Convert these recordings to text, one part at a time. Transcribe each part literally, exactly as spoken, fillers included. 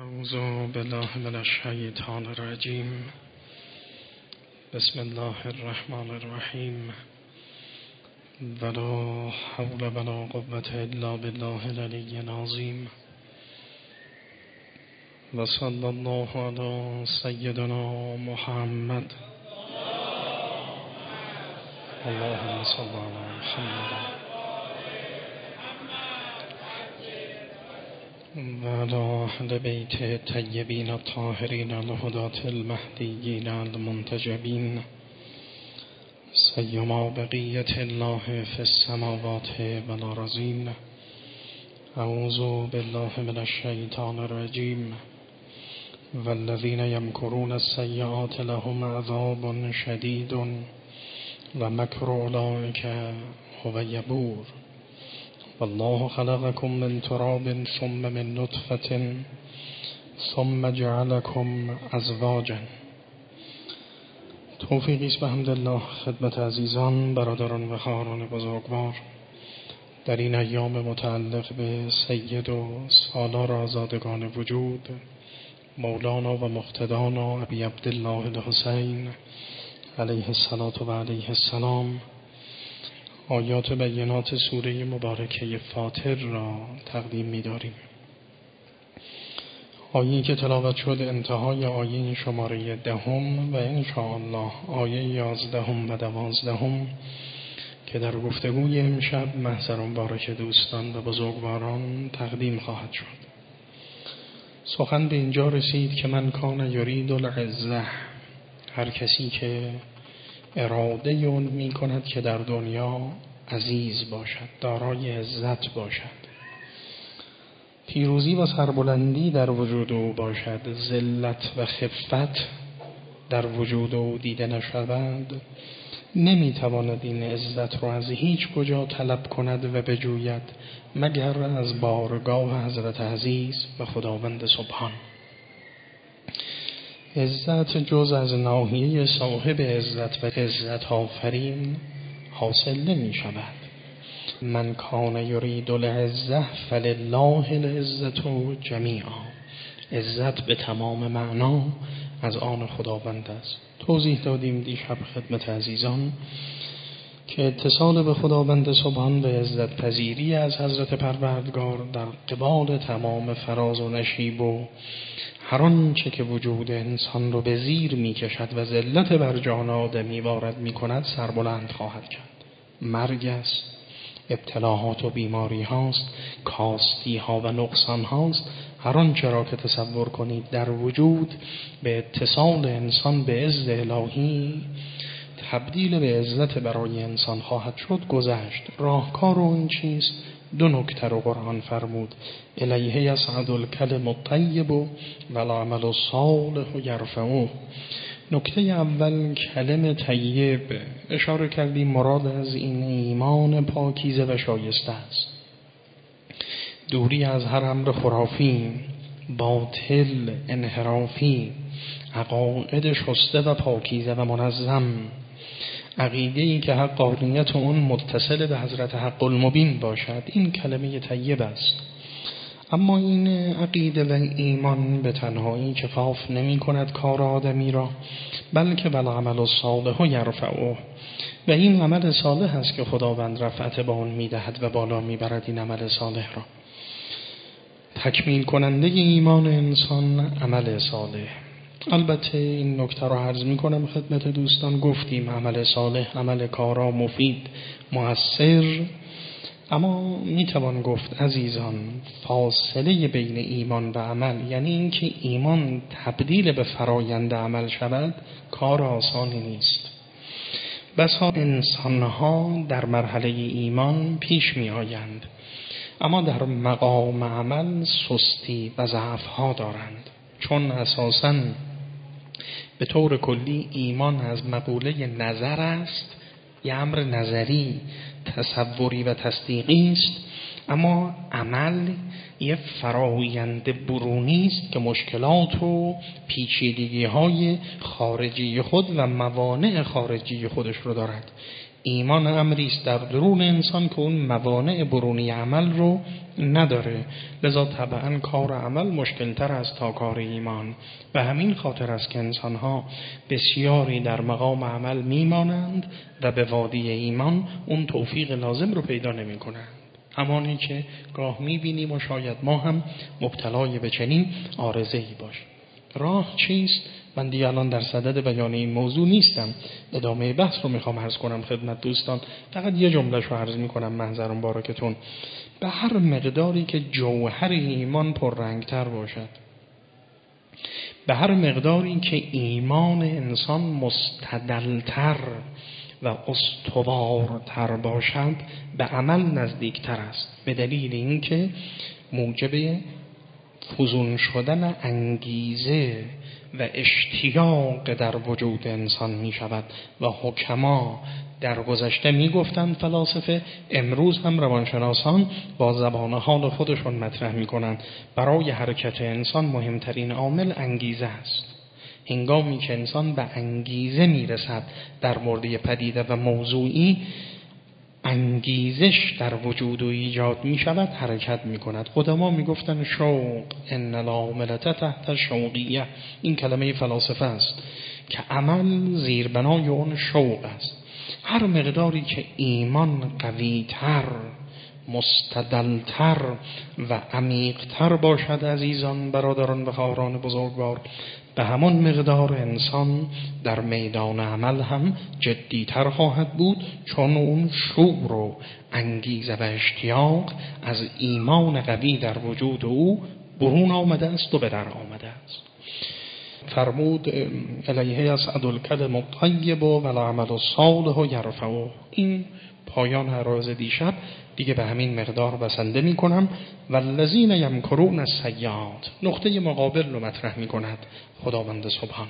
اعوذ بالله من الشیطان الرجیم. بسم الله الرحمن الرحیم. ولا حول ولا قوة الا بالله العلی العظیم. و صلی الله علی سیدنا محمد. اللهم صل علی محمد و علی اهل بیت الطیبین الطاهرین الهداة المهدیین المنتجبین سیما بقیة الله فی السماوات والارضین. اعوذ بالله من الشیطان الرجیم. والذین یمکرون السیئات لهم عذاب شدید و مکر اولئک هو یبور. والله خلقكم من تراب ثم من نطفة ثم جعلكم ازواجا. توفیقی است به حمدالله خدمت عزیزان، برادران و خواهران بزرگوار در این ایام متعلق به سید و سالار آزادگان وجود مولانا و مقتدانا ابی عبدالله الحسین علیه الصلاة و علیه السلام آیات بینات سوره مبارکه فاطر را تقدیم می داریم. آیه‌ای که تلاوت شد انتهای آیه شماره دهم و انشاءالله آیه یازدهم و دوازدهم که در گفتگوی امشب محضر مبارک دوستان و بزرگواران تقدیم خواهد شد. سخن به اینجا رسید که من کان یرید العزة، هر کسی که اراده اون می کند که در دنیا عزیز باشد، دارای عزت باشد، پیروزی و سربلندی در وجود او باشد، ذلت و خفت در وجود او دیده نشود، نمی تواند این عزت را از هیچ کجا طلب کند و بجوید مگر از بارگاه حضرت عزیز و خداوند سبحان. عزت جز از ناحیه صاحب عزت و عزت آفرین حاصل نمی شود. من کان یرید العزة فلله العزة جمیعا. عزت به تمام معنا از آن خداوند است. توضیح دادیم دیشب خدمت عزیزان که اتصال به خداوند سبحان به عزت پذیری از حضرت پروردگار در قبال تمام فراز و نشیب و هر آنچه که وجود انسان رو به زیر می کشد و ذلت بر جان آدمی وارد می کند سربلند خواهد کرد. مرگ است، ابتلاهات و بیماری هاست، کاستی ها و نقصان هاست. هر آنچه را که تصور کنید در وجود به اتصال انسان به عز الهی تبدیل به عزت برای انسان خواهد شد گذشت. راهکار اون چیست؟ دو نکته رو قرآن فرمود: الیه یصعد الکلم الطیب والعمل الصالح یرفعه. نکته اول کلم طیب، اشاره کردیم مراد از این ایمان پاکیزه و شایسته است، دوری از هر امر خرافی، باطل، انحرافی، عقاید شسته و پاکیزه و منظم، عقیده‌ای که حقانیت اون متصل به حضرت حق المبین باشد. این کلمه طیب است. اما این عقیده و ایمان به تنهایی کفاف نمی کند کار آدمی را، بلکه والعمل الصالح یرفعه. و این عمل صالح است که خداوند رفعت به آن می دهد و بالا می برد. این عمل صالح را تکمیل کننده ایمان انسان عمل صالح. البته این نکته را عرض می کنم خدمت دوستان، گفتیم عمل صالح عمل کارا مفید مؤثر، اما می توان گفت عزیزان فاصله بین ایمان و عمل، یعنی اینکه ایمان تبدیل به فرایند عمل شود، کار آسانی نیست. بسا انسانها در مرحله ایمان پیش می آیند اما در مقام عمل سستی و ضعف‌ها دارند، چون اساساً به طور کلی ایمان از مقوله نظر است، یه امر نظری تصوری و تصدیقی است، اما عمل یه فرایند برونی است که مشکلات و پیچیدگی‌های خارجی خود و موانع خارجی خودش رو دارد. ایمان امری است در درون انسان که اون موانع برونی عمل رو نداره، لذا طبعا کار عمل مشکلتر است تا کار ایمان. به همین خاطر است که انسانها بسیاری در مقام عمل میمانند و به وادی ایمان اون توفیق لازم رو پیدا نمی کنند. همانی که گاه میبینیم و شاید ما هم مبتلای به چنین عارضه‌ای باشیم. راه چیست؟ من دیگه الان در صدد بیان این موضوع نیستم، ادامه بحث رو میخوام عرض کنم خدمت دوستان. فقط یه جمله رو عرض میکنم محضر مبارکتون. به هر مقداری که جوهر ایمان پررنگتر باشد، به هر مقداری که ایمان انسان مستدلتر و استوارتر باشد، به عمل نزدیکتر است، به دلیل اینکه موجب فزون شدن انگیزه و اشتیاق در وجود انسان می شود. و حکما در گذشته می گفتند، فلاسفه امروز هم روانشناسان با زبان حال خودشون مطرح می کنند، برای حرکت انسان مهمترین عامل انگیزه است. هنگامی که انسان به انگیزه می رسد در مورد پدیده و موضوعی، انگیزش در وجود و ایجاد می شود، حرکت می کند. قدما می گفتن شوق، ان العاملة تحت شوقیه. این کلمه فلاسفه است که عمل زیربنای اون شوق است. هر مقداری که ایمان قویتر، مستدلتر و عمیقتر باشد عزیزان، برادران و خواهران بزرگوار، به همان مقدار انسان در میدان عمل هم جدیتر خواهد بود، چون اون شعور و انگیزه و اشتیاق از ایمان قوی در وجود او برون آمده است و به در آمده است. فرمود الیه اسعد الکلم الطیب و العمل الصالح یرفعه. این پایان عرایض دیشب دیگه به همین مقدار بسنده می کنم. والذین یمکرون السیئات، نقطه مقابل رو مطرح می کند خداوند سبحان.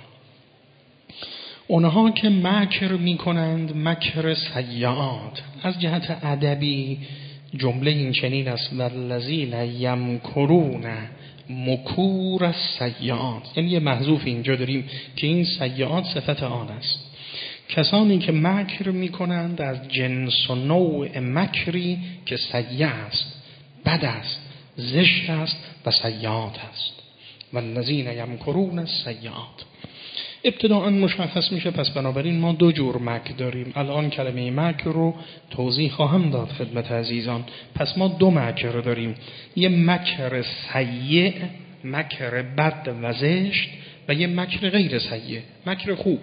اونها که مکر می کنند مکر سیئات، از جهت ادبی جمله این چنین است: والذین یمکرون مکور السیئات، یعنی یه محذوف اینجا داریم که این سیئات صفت آن است. کسانی که مکر می کنند از جنس و نوع مکری که سیئ است، بد است، زشت است و سیئات است. والذین یمکرون السیئات. ابتداءً مشخص میشه پس بنابراین ما دو جور مکر داریم. الان کلمه مکر رو توضیح خواهم داد خدمت عزیزان. پس ما دو مکر داریم، یه مکر سیئ، مکر بد و زشت، و یه مکر غیر سیئ، مکر خوب.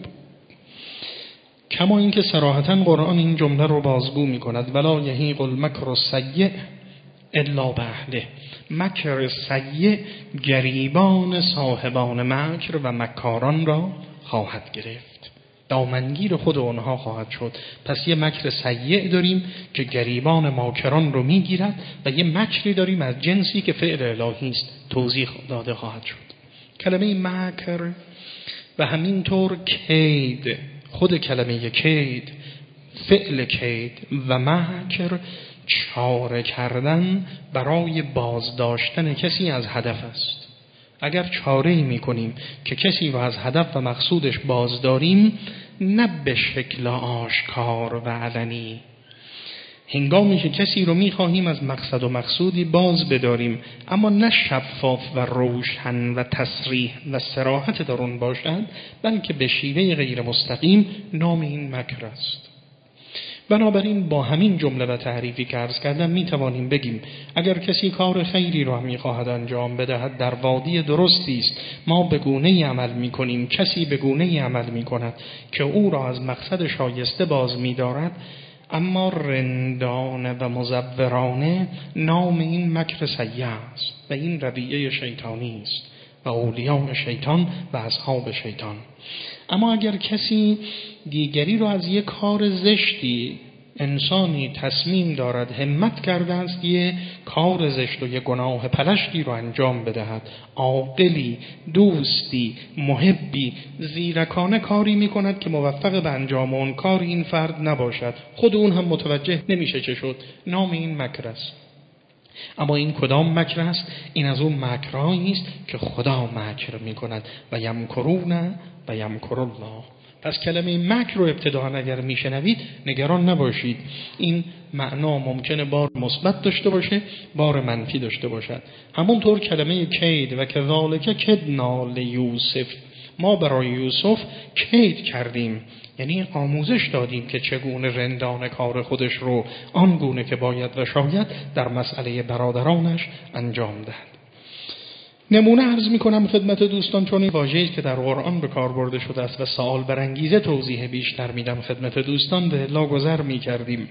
کما اینکه صراحتاً قرآن این جمله رو بازگو می کند: ولا یحیق المکر السیئ الا باهله. مکر سیئ گریبان صاحبان مکر و مکاران را خواهد گرفت، دامنگیر خود اونها خواهد شد. پس یه مکر سیئ داریم که گریبان ماکران رو میگیرد، و یه مکری داریم از جنسی که فعل الهی است، توضیح داده خواهد شد. کلمه مکر و همینطور کید، خود کلمه کید، فعل کید و مکر، چاره کردن برای بازداشتن کسی از هدف است. اگر چاره‌ای می‌کنیم که کسی رو از هدف و مقصودش بازداریم، نه به شکل آشکار و علنی، هنگامی که کسی رو می‌خواهیم از مقصد و مقصودی باز بداریم، اما نه شفاف و روشن و تصریح و صراحت در اون باشد، بلکه به شیوه غیر مستقیم، نام این مکر است. بنابراین با همین جمله و تعریفی که عرض کردم می توانیم بگیم اگر کسی کار خیری رو هم می خواهد انجام بدهد، در وادی درستی است، ما به گونه‌ای عمل می کنیم، کسی به گونه‌ای عمل می کند که او را از مقصد شایسته باز می دارد، اما رندانه و مزورانه، نام این مکر سیئ است و این رویه شیطانی است و اولیاء شیطان و اصحاب شیطان. اما اگر کسی دیگری رو از یک کار زشتی، انسانی تصمیم دارد، همت کرده است یه کار زشت و یه گناه پلشتی رو انجام بدهد، عاقلی، دوستی، محبی، زیرکانه کاری میکند که موفق به انجام اون کار این فرد نباشد، خود اون هم متوجه نمیشه چه شد، نام این مکر است. اما این کدام مکر است؟ این از اون مکرهایی است که خدا مکر میکند و یمکرون و یمکر الله. پس کلمه مکر رو ابتداً اگر میشنوید نگران نباشید، این معنا ممکنه بار مثبت داشته باشه، بار منفی داشته باشد. همونطور کلمه کید و کذالک کدنا لیوسف، ما برای یوسف کید کردیم، یعنی آموزش دادیم که چگونه رندان کار خودش رو آنگونه که باید و شاید در مسئله برادرانش انجام دهد. نمونه عرض میکنم خدمت دوستان، چون این واژه‌ای که در قرآن به کار برده شده است و سوال برانگیزه توضیح بیشتر میدم خدمت دوستان، به لا گذر میکردیم.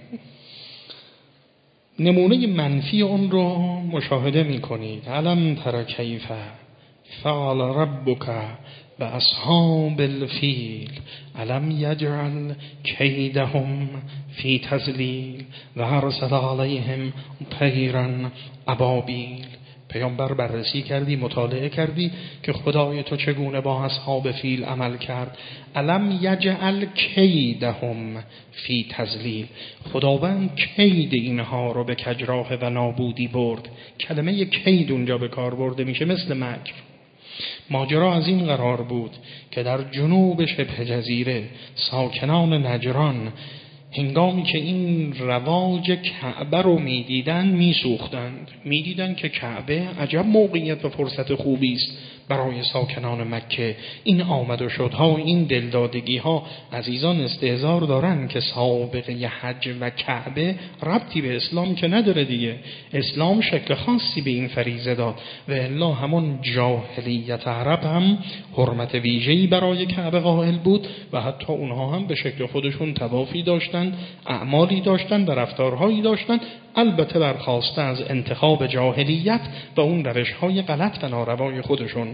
نمونه منفی اون رو مشاهده میکنید. علم تر کیف فعل ربک باصحاب الفیل علم یجعل کیدهم فی تضلیل و ارسل علیهم طیرا ابابیل. پیامبر بررسی کردی، مطالعه کردی که خدای تو چگونه با اصحاب فیل عمل کرد. علم یجعل کیدهم فی تضلیل، خداوند کید اینها رو به کجراه و نابودی برد. کلمه کید اونجا به کار برده میشه مثل مکر. ماجرا از این قرار بود که در جنوب شبه جزیره ساکنان نجران هنگامی که این رواج کعبه رو میدیدن میسوختند، میدیدن که کعبه عجب موقعیت و فرصت خوبی است برای ساکنان مکه. این آمد و شدها، این دلدادگی ها، عزیزان استهزار دارن که سابقه حج و کعبه ربطی به اسلام که نداره دیگه. اسلام شکل خاصی به این فریضه داد و الا همون جاهلیت عرب هم حرمت ویژه‌ای برای کعبه قائل بود و حتی اونها هم به شکل خودشون طوافی داشتن، اعمالی داشتن و رفتارهایی داشتن، البته برخواسته از انتخاب جاهلیت و اون روش‌های غلط و ناروای خودشون.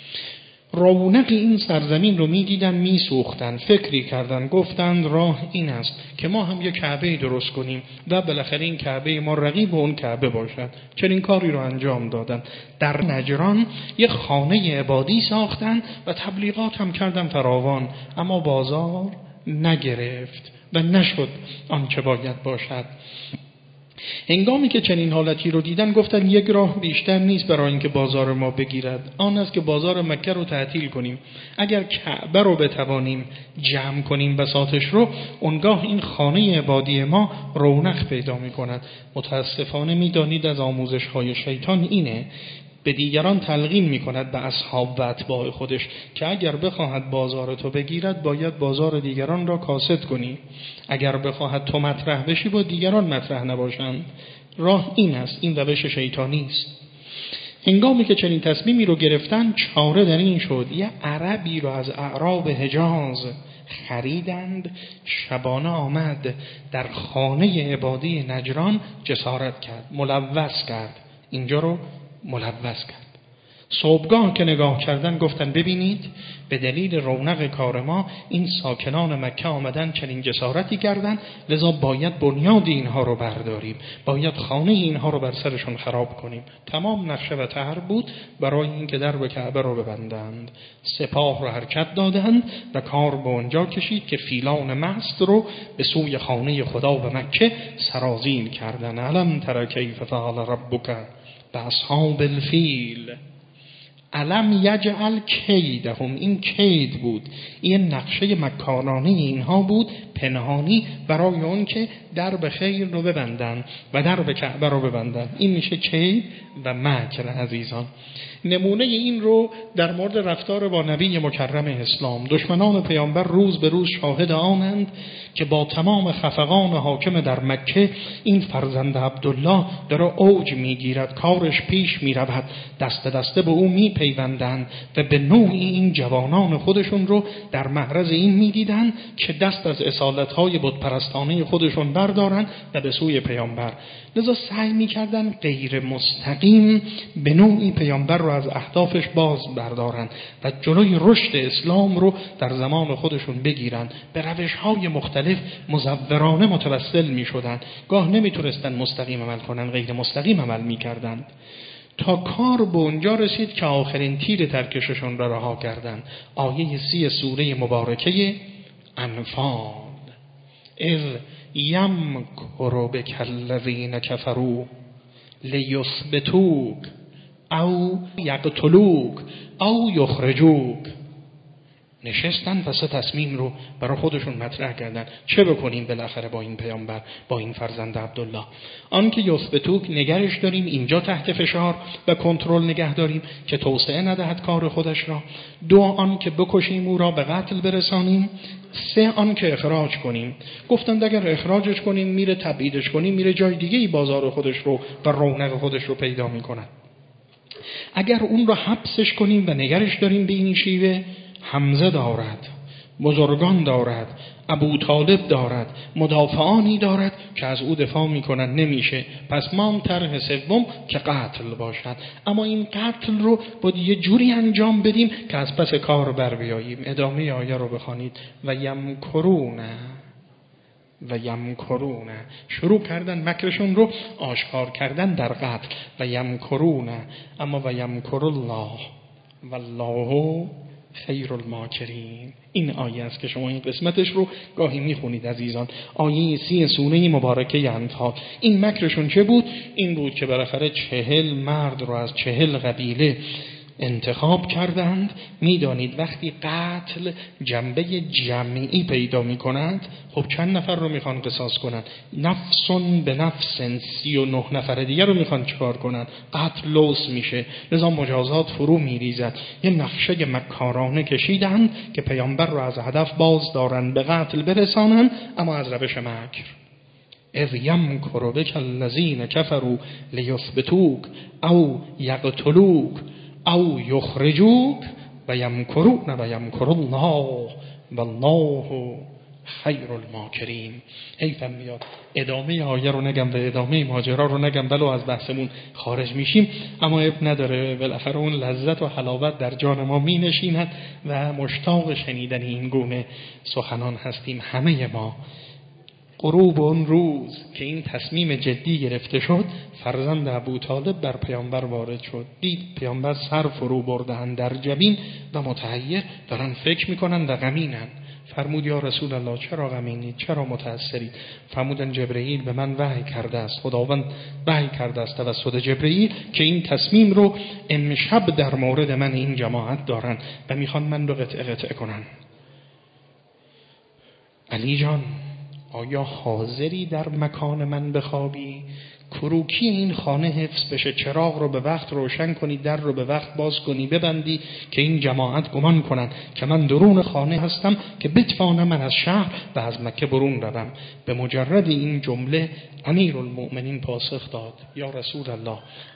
رونق این سرزمین رو می‌دیدن، می‌سوختن، فکری کردن، گفتند راه این است که ما هم یک کعبه درست کنیم و بالاخره این کعبه ما رقیب اون کعبه باشد. چنین کاری رو انجام دادن. در نجران یک خانه عبادی ساختن و تبلیغات هم کردن فراوان، اما بازار نگرفت و نشد آنچه باید باشد. هنگامی که چنین حالتی رو دیدن گفتن یک راه بیشتر نیست برای اینکه بازار ما بگیرد، آن است که بازار مکه رو تعطیل کنیم. اگر کعبه رو بتوانیم جمع کنیم بساطش رو، اونگاه این خانه عبادی ما رونق پیدا می کند. متاسفانه می دانید از آموزش های شیطان اینه، به دیگران تلقین می کند، به اصحاب و اتباع خودش، که اگر بخواهد بازار تو بگیرد باید بازار دیگران را کاسد کنی، اگر بخواهد تو مطرح بشی با دیگران مطرح نباشند. راه این است، این روش شیطانی است. هنگامی که چنین تصمیمی رو گرفتن، چاره در این شد یه عربی رو از اعراب حجاز خریدند. شبانه آمد در خانه عبادی نجران جسارت کرد، ملوث کرد، اینجا رو ملوث کرد. صبحگاه که نگاه کردن گفتن ببینید به دلیل رونق کار ما این ساکنان مکه آمدن چنین جسارتی کردن، لذا باید بنیاد اینها رو برداریم، باید خانه اینها رو بر سرشون خراب کنیم. تمام نقشه و طرح بود برای اینکه درب کعبه رو ببندند. سپاه رو حرکت دادند و کار به اونجا کشید که فیلان مست رو به سوی خانه خدا و مکه سرازیر کردن. علم تر کیف فعل ربک باصحاب الفیل علم یجعل کیدهم، این کید بود، این نقشه مکانانه اینها بود، پنهانی، برای اون که درب خیر رو ببندن و درب کعبه رو ببندن. این میشه کید و مکر. عزیزان نمونه این رو در مورد رفتار با نبی مکرم اسلام، دشمنان پیامبر روز به روز شاهد آنند که با تمام خفقان حاکم در مکه این فرزند عبدالله داره اوج میگیرد، کارش پیش میرود، دست دسته به او میپیوندند و به نوعی این جوانان خودشون رو در معرض این میدیدن که دست از اصالتهای بتپرستانه خودشون بردارن و به سوی پیامبر. لذا سعی میکردن غیر مستقیم به نوعی پیامبر رو از اهدافش باز بردارن و جلوی رشد اسلام رو در زمان خودشون بگیرن. به روش‌های مختلف مزورانه متوسل میشدن. گاه نمیتونستن مستقیم عمل کنن، غیر مستقیم عمل میکردن، تا کار به اونجا رسید که آخرین تیر ترکششون را رها کردن. آیه سی سوره مبارکه انفال: اذ یمکر بک الذین کفروا لیثبتوک او یقتلوک او یخرجوک. نشستن و سه تصمیم رو برای خودشون مطرح کردن. چه بکنیم بالاخره با این پیامبر، با این فرزند عبدالله؟ آن که یثبتوک نگرش داریم اینجا تحت فشار و کنترل نگه داریم که توسعه ندهد کار خودش را. دو، آن که بکشیم او را به قتل برسانیم. سه، آن که اخراج کنیم. گفتند اگر اخراجش کنیم میره، تبعیدش کنیم میره جای دیگه ای بازار خودش رو و رونق خودش رو پیدا میکنن. اگر اون را حبسش کنیم و نگرش داریم به این شیوه، حمزه دارد، بزرگان دارد، ابو طالب دارد، مدافعانی دارد که از او دفاع میکنن، نمیشه. پس ما هم طرح سوم که قتل باشد، اما این قتل رو باید یه جوری انجام بدیم که از پس کار بر بیاییم. ادامه آیه رو بخوانید. و یمکرون و یمکرون، شروع کردن مکرشون رو آشکار کردن در قتل. و یمکرون، اما و یمکر الله والله خیر الماکرین. این آیه است که شما این قسمتش رو گاهی میخونید عزیزان. آیه سی سوره مبارکه انفال. این مکرشون چه بود؟ این بود که بالاخره چهل مرد رو از چهل قبیله انتخاب کردند. میدانید وقتی قتل جنبه جمعی پیدا میکنند، خب چند نفر رو میخوان قصاص کنند؟ نفسون به نفس، سی و نه نفر دیگر رو میخوان چکار کنند؟ قتل لوس میشه، لذا مجازات فرو میریزد. یه نقشه مکارانه کشیدند که پیامبر رو از هدف باز دارند، به قتل برسانند، اما از روش مکر. اذ یمکر بک الذین کفروا لیثبتوک او یقتلوک او یخرجوک و یمکرون و یمکر الله والله خیر الماکرین. حیفم میاد ادامه آیه رو نگم و ادامه ماجرا رو نگم، ولو از بحثمون خارج میشیم، اما اب نداره، بالاخره اون لذت و حلاوت در جان ما می نشیند و مشتاق شنیدن این گونه سخنان هستیم همه ما. غروب اون روز که این تصمیم جدی گرفته شد، فرزند ابو طالب بر پیامبر وارد شد، دید پیامبر سر فرو برده‌اند در جبین و متحیر دارن فکر میکنن و غمینن. فرمود یا رسول الله چرا غمینید، چرا متأثرید؟ فرمودن جبرئیل به من وحی کرده است، خداوند وحی کرده است توسط جبرئیل که این تصمیم رو امشب در مورد من این جماعت دارن و میخوان من رو قطعه قطعه کنن. علی جان آیا حاضری در مکان من بخوابی؟ کروکی این خانه حفظ بشه، چراغ رو به وقت روشن کنی، در رو به وقت باز کنی، ببندی که این جماعت گمان کنن که من درون خانه هستم که بتوانم من از شهر و از مکه برون روم. به مجرد این جمله امیرالمؤمنین پاسخ داد یا رسول الله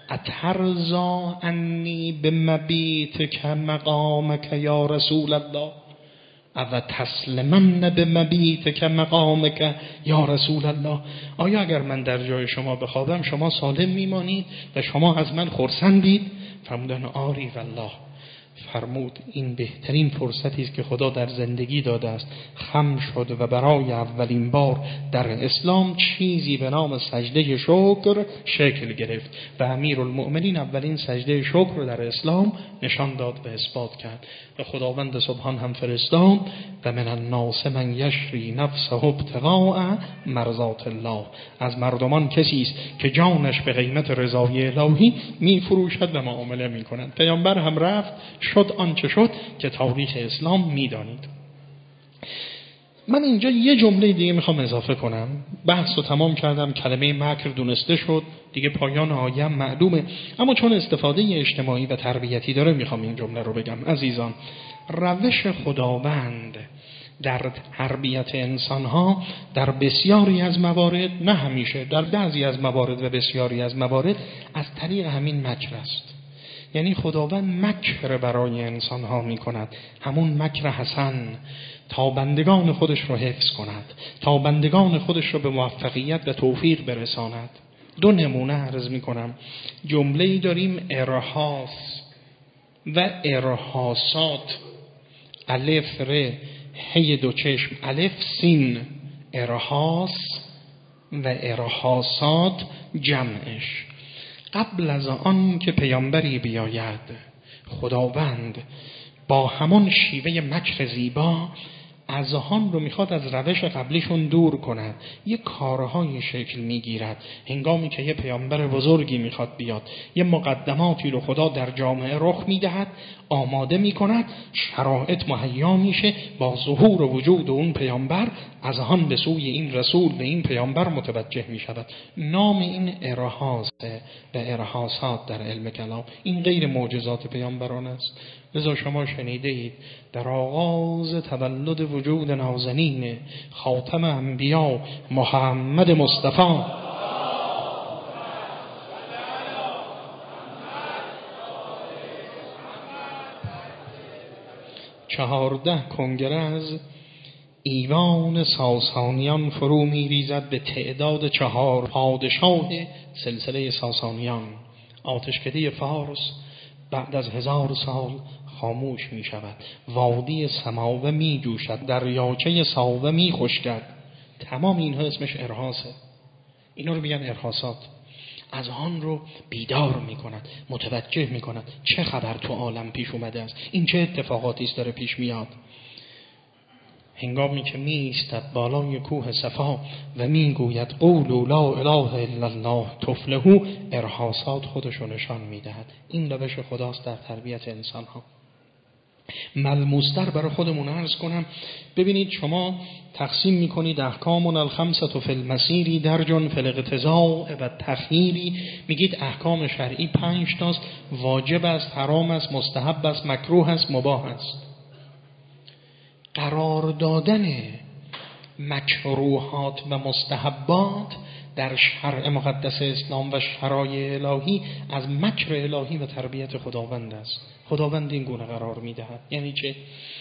اترضا انی بمبیتک مقامک یا رسول الله او تسلمن به مبیتک مقامک یا رسول الله. آیا اگر من در جای شما بخوابم شما سالم میمانید و شما از من خرسندید؟ فرمودن آری والله. فرمود این بهترین فرصتی است که خدا در زندگی داده است. خم شد و برای اولین بار در اسلام چیزی به نام سجده شکر شکل گرفت و امیرالمؤمنین اولین سجده شکر رو در اسلام نشان داد و اثبات کرد. و خداوند سبحان هم فرستاد و من الناس من یشری نفسه ابتغاء مرضات الله. از مردمان کسی است که جانش به قیمت رضای الهی می فروشد و معامله می کند. پیامبر هم رفت، شد آنچه شد که تاریخ اسلام می دانید. من اینجا یه جمله دیگه میخوام اضافه کنم. بحث رو تمام کردم، کلمه مکر دونسته شد، دیگه پایان آیه معلومه، اما چون استفاده اجتماعی و تربیتی داره میخوام این جمله رو بگم. عزیزان، روش خداوند در تربیت انسانها در بسیاری از موارد، نه همیشه، در بعضی از موارد و بسیاری از موارد از طریق همین مکر است. یعنی خداوند مکر برای انسانها میکند، همون مکر حسن، تا بندگان خودش رو حفظ کند، تا بندگان خودش رو به موفقیت و توفیق برساند. دو نمونه عرض میکنم. جمله‌ای داریم ارهاس و ارهاسات، الف ر هی دو چشم الف سین، ارهاس و ارهاسات جمعش. قبل از آن که پیامبری بیاید، خداوند با همان شیوه مکر زیبا اذهان رو میخواد از روش قبلیشون دور کنه. یه کارهای شکل میگیرد هنگامی که یه پیامبر بزرگی میخواد بیاد، یه مقدماتی رو خدا در جامعه رخ میدهد، آماده میکند، شرایط مهیا میشه، با ظهور و وجود اون پیامبر اذهان به سوی این رسول، به این پیامبر متوجه میشود. نام این ارهاس و ارهاسات در علم کلام. این غیر معجزات پیامبران است. لذا شما شنیده اید در آغاز تولد وجود نازنین خاتم انبیا محمد مصطفی چهارده کنگره از ایوان ساسانیان فرو می ریزد به تعداد چهار پادشاه سلسله ساسانیان. آتشکده فارس بعد از هزار سال خاموش می شود. وادی سماوه می جوشد، دریاچه ساوه می خشکد. تمام اینها اسمش ارهاسه. اینا رو میگن ارهاسات. از آن رو بیدار می کند، متوجه می کند چه خبر تو عالم پیش اومده است، این چه اتفاقاتی است داره پیش میاد. هنگامی که می ایستد بالای کوه صفا و می گوید قولوا لا اله الا الله تفلحوا، ارهاسات خودشو نشان می دهد. این روش خداست در تربیت انسان ها. ملموستر برای خودمون عرض کنم. ببینید شما تقسیم میکنید احکامون الخمسة فی المسیری درجن فی الاقتضاء و تخییری. میگید احکام شرعی پنج تاست، واجب است، حرام است، مستحب است، مکروه است، مباح است. قرار دادن مکروهات و مستحبات در شرع مقدس اسلام و شرایع الهی از مکر الهی و تربیت خداوند است. خداوند این گونه قرار میدهد. یعنی چه؟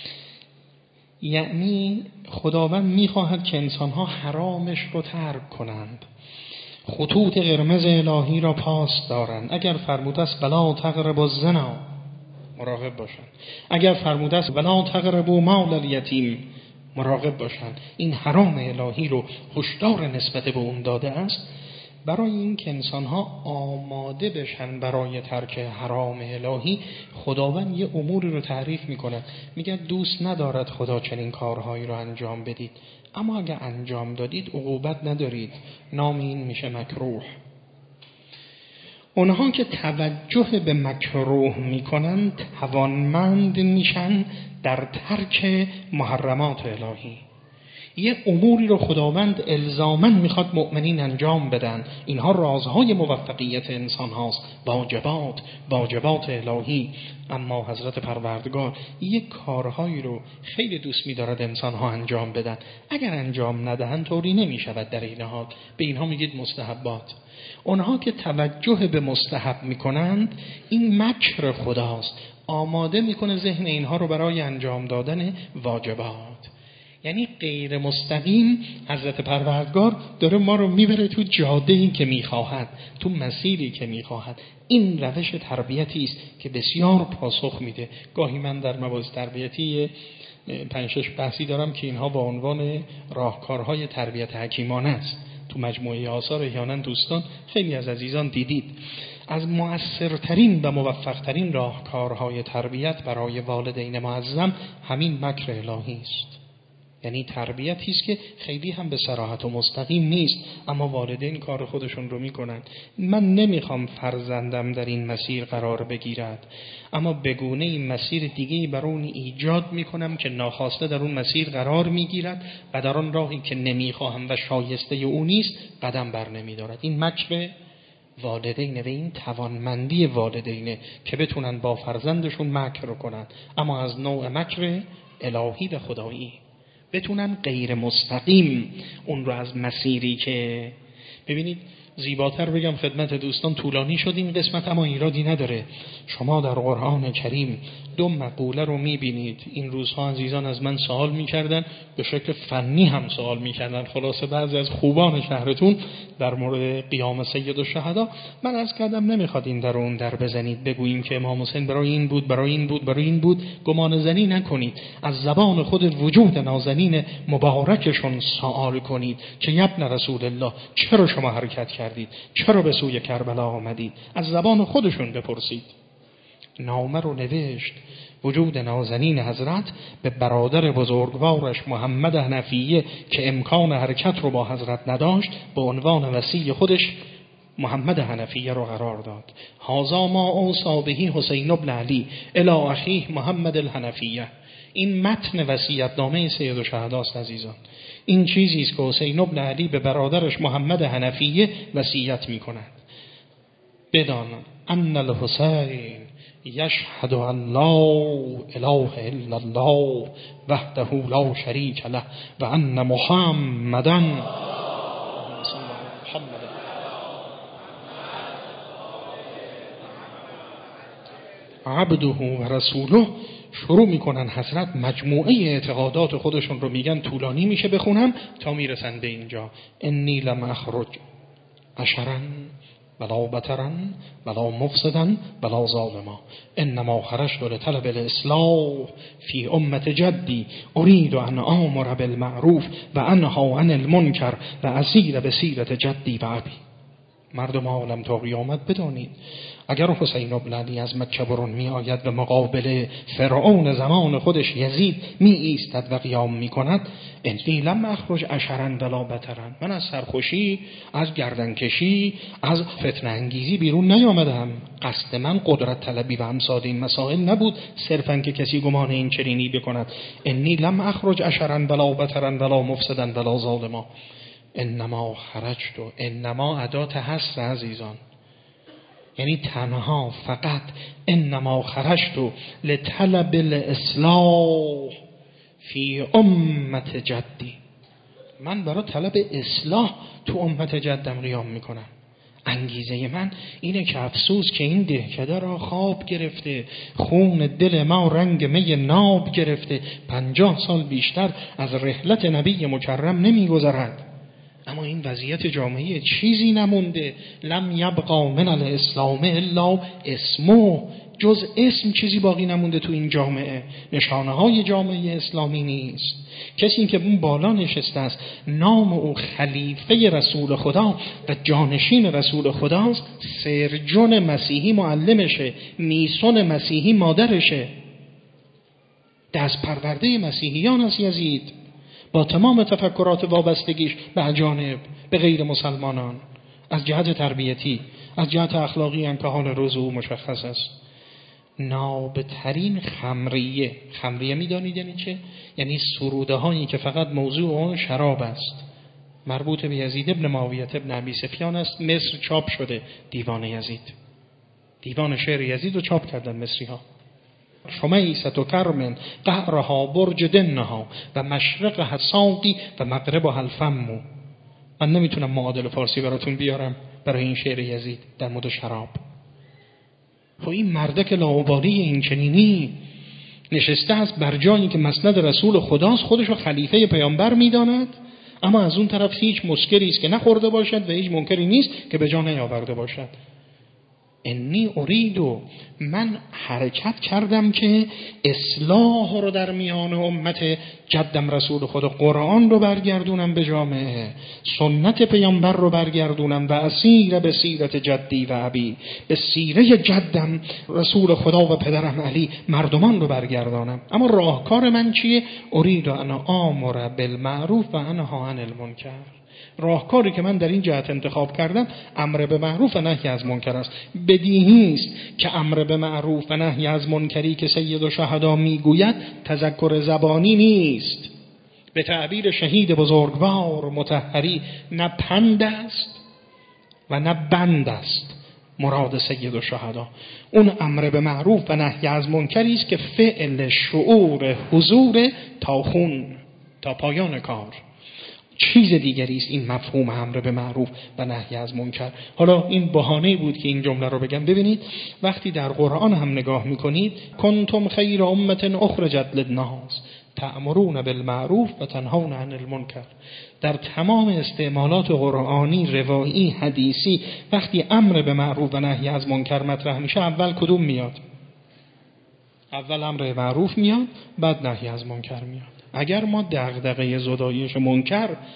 یعنی خداوند میخواهد که انسانها حرامش رو ترک کنند، خطوط قرمز الهی را پاس دارند. اگر فرموده است ولا تقربوا الزنا، مراقب باشند. اگر فرموده است ولا تقربوا مال الیتیم، مراقب باشند. این حرام الهی رو هشدار نسبت به اون داده است برای این که انسان‌ها آماده بشن برای ترک حرام الهی. خداوند یه اموری رو تعریف می‌کنه، میگه دوست ندارد خدا چنین کارهایی رو انجام بدید، اما اگر انجام دادید عقوبت ندارید. نام این میشه مکروه. اونها که توجه به مکروه میکنن توانمند میشن در ترک محرمات الهی. یه اموری رو خداوند الزاماً میخواد مؤمنین انجام بدن. اینها رازهای موفقیت انسان هاست، واجبات واجبات الهی. اما حضرت پروردگار یک کارهایی رو خیلی دوست می‌دارد انسان‌ها انجام بدن. اگر انجام ندهند طوری نمی‌شود در این حال. به اینها میگید مستحبات. اونها که توجه به مستحب می‌کنند این مکر خداست، آماده می‌کنه ذهن اینها رو برای انجام دادن واجبات. یعنی غیر مستقیم حضرت پروردگار داره ما رو میبره تو جاده‌ای که میخواهد، تو مسیری که میخواهد. این روش تربیتی است که بسیار پاسخ میده. گاهی من در مباحث تربیتی پنج شش بحثی دارم که اینها با عنوان راهکارهای تربیت حکیمانه است. تو مجموعه آثار احیانا دوستان خیلی از عزیزان دیدید. از مؤثرترین و موفقترین راهکارهای تربیت برای والدین معظم همین مکر الهی است. یعنی تربیتی است که خیلی هم به صراحت و مستقیم نیست، اما والدین کار خودشون رو میکنن. من نمیخوام فرزندم در این مسیر قرار بگیرد، اما بگونه این مسیر دیگه‌ای برای اون ایجاد میکنم که ناخواسته در اون مسیر قرار میگیرد و در آن راهی که نمیخواهم و شایسته او نیست قدم بر نمیدارد. این مکر والدینه و این توانمندی والدینه که بتونن با فرزندشون مکر کنن، اما از نوع مکر الهی و خدایی. بتونن غیر مستقیم اون رو از مسیری که ببینید زیباتر بگم خدمت دوستان، طولانی شد این قسمت اما ایرادی نداره. شما در قرآن کریم دو مقوله رو میبینید. این روزها عزیزان از من سوال میکردن، به شکل فنی هم سوال میکردن. خلاصه بعضی از خوبان شهرتون در مورد قیام سید الشهدا من از کردم نمیخواد این در اون در بزنید، بگوییم که امام حسین برای این بود برای این بود برای این بود. گمان زنی نکنید، از زبان خود وجود نازنین مبارکشون سوال کنید که ابن رسول الله چرا شما حرکت کردید، چرا به سوی کربلا آمدید. از زبان خودشون بپرسید. نامه رو نوشت وجود نازنین حضرت به برادر بزرگوارش محمد حنفیه که امکان حرکت رو با حضرت نداشت به عنوان وصی خودش محمد حنفیه رو قرار داد. هذا ما اوصی به حسین بن علی الی اخیه محمد الحنفیه. این متن وصیت‌نامه سید الشهدا است عزیزان. این چیزی است که حسین بن علی به برادرش محمد حنفیه وصیت می‌کند. بدان ان الحسین یشهد ان لا اله الا الله وحده لا شریک له و ان محمدا عبده و رسوله. شروع میکنن حضرت مجموعه اعتقادات خودشون رو میگن، طولانی میشه بخونم تا میرسن به اینجا. انی لم اخرج عشرا ولا بترا ولا مفسدا ولا ظالما انما خرجت لطلب الاصلاح فی امت جدی اريد ان آمر بالمعروف و انها عن المنکر و اسیر به سیرت جدی و ابی. مردم عالم تا قیامت بدانید اگر حسین بن علی از مکه برون می آید به مقابل فرعون زمان خودش یزید می ایستد و قیام می کند، انی لم اخرج عشرا ولا بترا، من از سرخوشی، از گردنکشی، از فتنه انگیزی بیرون نیامدم. قصد من قدرت طلبی و امثال این مسائل نبود صرفا که کسی گمان این چنینی بکند. انی لم اخرج عشرا ولا بترا ولا مفسدا ولا ظالما انما خرجت. و انما ادات حصر عزیزان، یعنی تنها فقط انما خرجت لطلب الاصلاح فی امت جدی، من برای طلب اصلاح تو امت جدم قیام میکنم. انگیزه من اینه که افسوس که این دهکده را خواب گرفته، خون دل ما رنگ می ناب گرفته، پنجاه سال بیشتر از رحلت نبی مکرم نمی گذرد، اما این وضعیت جامعه چیزی نمونده. لم یبقا من الاسلام الا اسمه، جز اسم چیزی باقی نمونده تو این جامعه. نشانه های جامعه اسلامی نیست. کسی که اون بالا نشسته است نام او خلیفه رسول خدا و جانشین رسول خداست، سرجون مسیحی معلمشه، میسون مسیحی مادرشه، دست پرورده مسیحیان است یزید با تمام تفکرات وابستگیش به اجانب، به غیر مسلمانان. از جهت تربیتی، از جهت اخلاقی هم که حال روز او مشخص است. نابترین خمریه، خمریه میدانید یعنی چه؟ یعنی سروده هایی که فقط موضوع اون شراب است، مربوط به یزید ابن معاویه ابن ابی سفیان است. مصر چاپ شده دیوان یزید، دیوان شعر یزید رو چاپ کردن مصری ها. شمیست و کرمن قهرها برج دنها و مشرق ساقی و مغرب الفم. من نمیتونم معادل فارسی براتون بیارم برای این شعر یزید در مورد شراب. خب این مردک لاابالی این چنینی نشسته است بر جایی که مسند رسول خداست، خودش رو خلیفه پیامبر میداند، اما از اون طرف هیچ مسکری است که نخورده باشد و هیچ منکری نیست که به جا نیاورده باشد. انی اریدو، من حرکت کردم که اصلاح رو در میان امت جدم رسول خدا، قرآن رو برگردونم به جامعه، سنت پیامبر رو برگردونم و اسیر به سیرت جدی و ابی، به سیره جدم رسول خدا و پدرم علی مردمان رو برگردانم. اما راهکار من چیه؟ ارید ان آمر بالمعروف و انها عن المنکر. راهکاری که من در این جهت انتخاب کردم امر به معروف و نهی از منکر است. بدیهی است که امر به معروف و نهی از منکری که سید الشهدا میگوید تذکر زبانی نیست. به تعبیر شهید بزرگوار مطهری، نه پند است و نه بند است مراد سید الشهدا. اون امر به معروف و نهی از منکری است که فعل شعور حضور تا خون، تا پایان کار. چیز دیگری است این مفهوم امر به معروف و نهی از منکر. حالا این بهانه بود که این جمله رو بگم. ببینید وقتی در قرآن هم نگاه میکنید، کنتم خیر امت اخرجت للناس تأمرون بالمعروف و تنهون عن المنکر. در تمام استعمالات قرآنی، روایی، حدیثی، وقتی امر به معروف و نهی از منکر مطرح میشه اول کدوم میاد؟ اول امر معروف میاد، بعد نهی از منکر میاد. اگر ما دغدغه زدایش منکر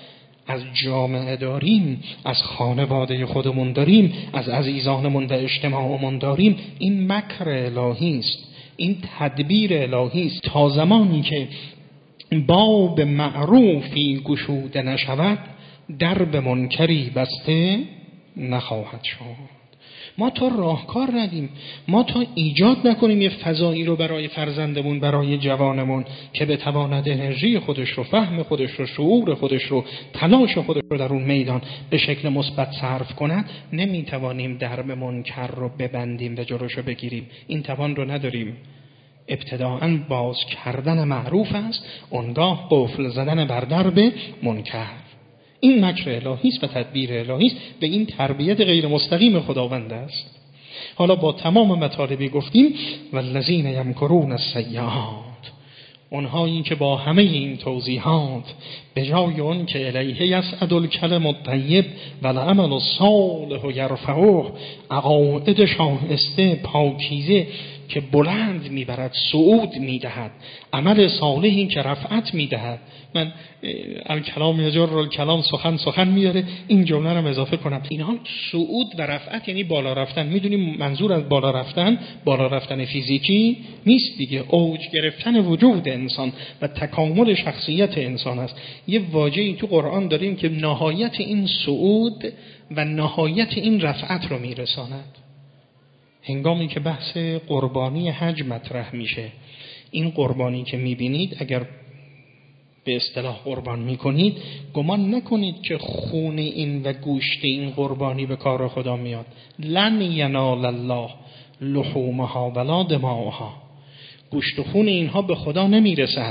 از جامعه داریم، از خانواده خودمون داریم، از عزیزانمون و اجتماعمون داریم، این مکر الهی است، این تدبیر الهی است. تا زمانی که باب معروفی گشوده نشود، درب منکری بسته نخواهد شد. ما تا راهکار ندیم، ما تا ایجاد نکنیم یه فضایی رو برای فرزندمون، برای جوانمون که بتواند انرژی خودش رو، فهم خودش رو، شعور خودش رو، تلاش خودش رو در اون میدان به شکل مثبت صرف کند، نمیتوانیم درب منکر رو ببندیم و جلوش رو بگیریم. این توان رو نداریم. ابتداءً باز کردن معروف است، اونگاه قفل زدن بر درب منکر. این مکر الهی است و تدبیر الهی است و این تربیت غیر مستقیم خداوند است. حالا با تمام مطالبی گفتیم والذین یمکرون السیئات، اونهایی که با همه این توضیحات به جای اون که الیه یصعد الکلم الطیب والعمل الصالح یرفعه، عقاید شایسته پاکیزه که بلند میبرد، صعود میدهد، عمل صالحی که رفعت میدهد. من الکلام یجر الکلام، سخن سخن میاره، این جمله رو اضافه کنم. اینها صعود و رفعت یعنی بالا رفتن. میدونیم منظور از بالا رفتن، بالا رفتن فیزیکی نیست دیگه، اوج گرفتن وجود انسان و تکامل شخصیت انسان است. یه واژه‌ای تو قرآن داریم که نهایت این صعود و نهایت این رفعت رو میرساند. هنگامی که بحث قربانی حج مطرح میشه، این قربانی که میبینید اگر به اصطلاح قربان میکنید، گمان نکنید که خون این و گوشت این قربانی به کار خدا میاد. لن ینال الله لحومها ولا دماؤها، گوشت و خون اینها به خدا نمیرسد.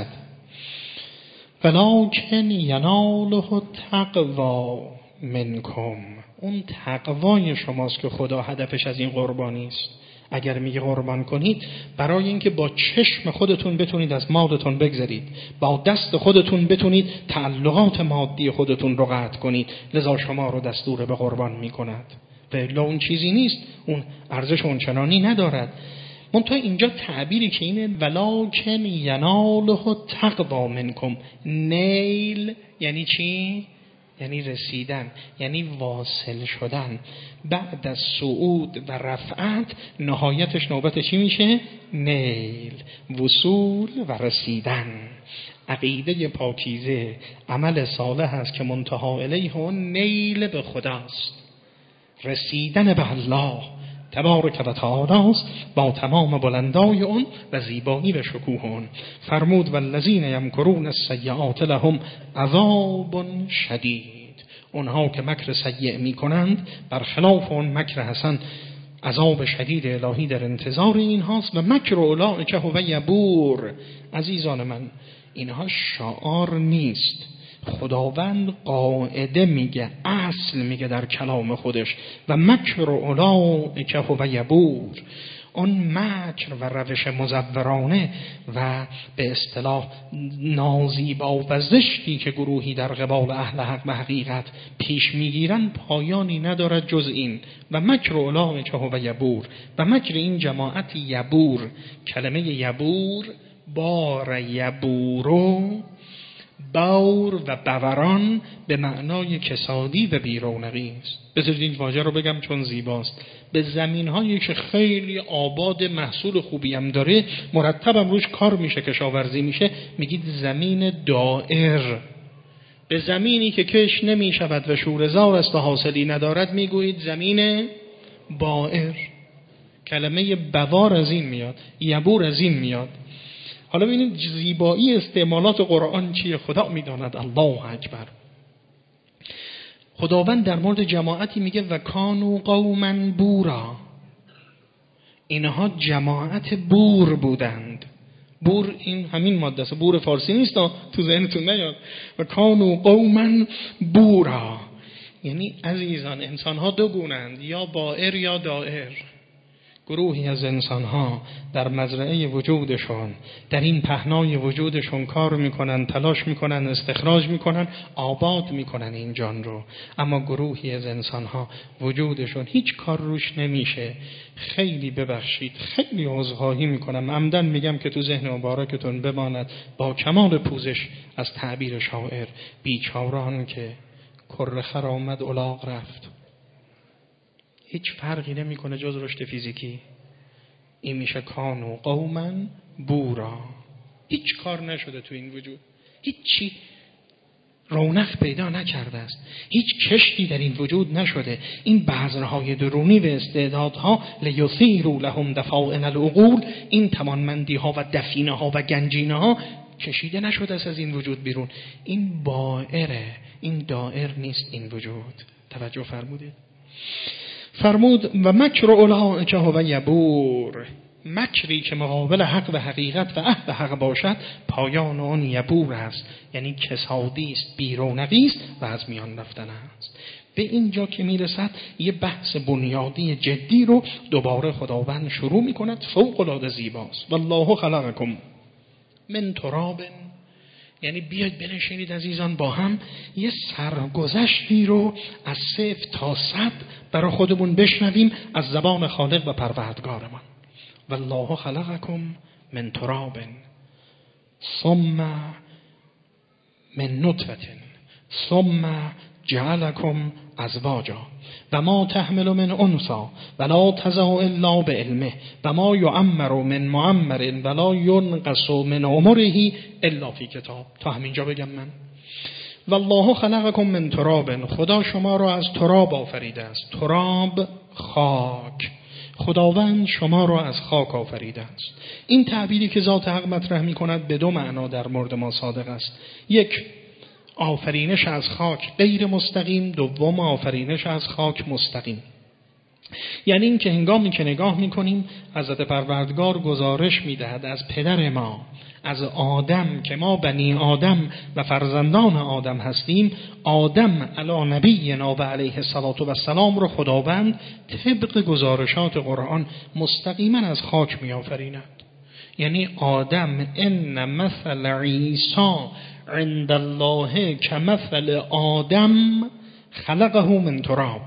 ولکن یناله التقوی منکم، اون تقوای شماست که خدا هدفش از این قربانی است. اگر میگه قربان کنید، برای اینکه با چشم خودتون بتونید از مالتون بگذرید، با دست خودتون بتونید تعلقات مادی خودتون رو قطع کنید، لذا شما رو دستور به قربان میکند. و الا اون چیزی نیست، اون ارزش اون چنانی ندارد. منتها اینجا تعبیری که اینه ولکن یناله التقوی منکم، نیل یعنی چی؟ یعنی رسیدن، یعنی واصل شدن. بعد از صعود و رفعت نهایتش نوبت چی میشه؟ نیل، وصول و رسیدن. عقیده پاکیزه عمل صالح است که منتها الیه اون نیل به خداست، رسیدن به الله تبارک و تعالی است با تمام بلندای اون و زیبایی و شکوه اون. فرمود والذین یمکرون السیئات لهم عذاب شدید، اونها که مکر سیئ می کنند برخلاف اون مکر حسن عذاب شدید الهی در انتظار اینهاست. و مکر اولئک هو یبور. عزیزان من، اینها شعار نیست، خداوند قاعده میگه، اصل میگه در کلام خودش. و مکر اولئک هو یبور، اون مکر و روش مزورانه و به اصطلاح نازیبا و زشتی که گروهی در قبال اهل حق و حقیقت پیش میگیرن پایانی ندارد جز این. و مکر اولئک هو یبور، و مکر این جماعت یبور، کلمه یبور بار یبورو، بور و بوران به معنای کسادی و بیرونقی است. بذارید این واژه رو بگم چون زیباست. به زمین هایی که خیلی آباد، محصول خوبی هم داره، مرتب هم روش کار میشه، کشاورزی میشه، میگید زمین دائر. به زمینی که کش نمی شود و شوره‌زار است و حاصلی ندارد میگویید زمین بائر. کلمه بوار از این میاد، یبور از این میاد. حالا ببینید زیبایی استعمالات قرآن چیه، خدا میداند. الله اکبر. خداوند در مورد جماعتی میگه و کانوا قوما بورا، اینها جماعت بور بودند. بور این همین ماده است، بور فارسی نیست، تو ذهنتون نیاد. و کانوا قوما بورا یعنی عزیزان، انسان‌ها دو گونه‌اند، یا بائر یا دائر. گروهی از انسان‌ها در مزرعه وجودشون، در این پهنای وجودشون کار میکنن، تلاش میکنن، استخراج میکنن، آباد میکنن این جان رو. اما گروهی از انسان‌ها وجودشون هیچ کار روش نمیشه. خیلی ببخشید، خیلی عذرخواهی میکنم، عمدن میگم که تو ذهن مبارکتون بماند، با کمال پوزش از تعبیر شاعر، بیچاران که کره خر آمد الاغ رفت. هیچ فرقی نمیکنه جز رشد فیزیکی. این میشه کانو قوما بورا. هیچ کار نشده تو این وجود، هیچی رونق پیدا نکرده است، هیچ کشتی در این وجود نشده. این بذرهای درونی و استعدادها لیثیروا لهم دفائن العقول، این توانمندی ها و دفینه ها و گنجینه ها کشیده نشده است از این وجود بیرون. این بائره، این دائر نیست این وجود. توجه فرمودید؟ فرمود و مکر اولئک هو یبور، مکری که مقابل حق و حقیقت و عهد حق باشد پایان آن یبور است، یعنی کسادی است، بیرونقی است و از میان رفتن است. به اینجا که میرسد یه بحث بنیادی جدی رو دوباره خداوند شروع میکند، فوق العاده زیباست. والله خلقکم من تراب، یعنی بیاید بنشینید عزیزان با هم یه سرگذشتی رو از صفر تا صد برای خودمون بشنویم از زبان خالق و پروردگارمان. والله خلقکم من تراب ثم من نطفه ثم جعلکم ازواجا و ما تحمل من انثی ولا تضع الا بعلمه و ما یعمر من معمر ولا ینقص من عمره الا فی کتاب. تا همینجا بگم من والله خلقکم من تراب، خدا شما را از تراب آفریده است. تراب خاک، خداوند شما را از خاک آفریده است. این تعبیری که ذات حق مطرح می کند به دو معنا در مورد ما صادق است. یک، آفرینش از خاک غیر مستقیم. دوم، آفرینش از خاک مستقیم. یعنی این که هنگامی که نگاه میکنیم حضرت پروردگار گزارش میدهد از پدر ما، از آدم، که ما بنی آدم و فرزندان آدم هستیم. آدم علی نبینا و علیه الصلاة و السلام رو خداوند طبق گزارشات قرآن مستقیما از خاک میآفریند. یعنی آدم ان مثل عیسی عند الله کمثل آدم خلقه من تراب.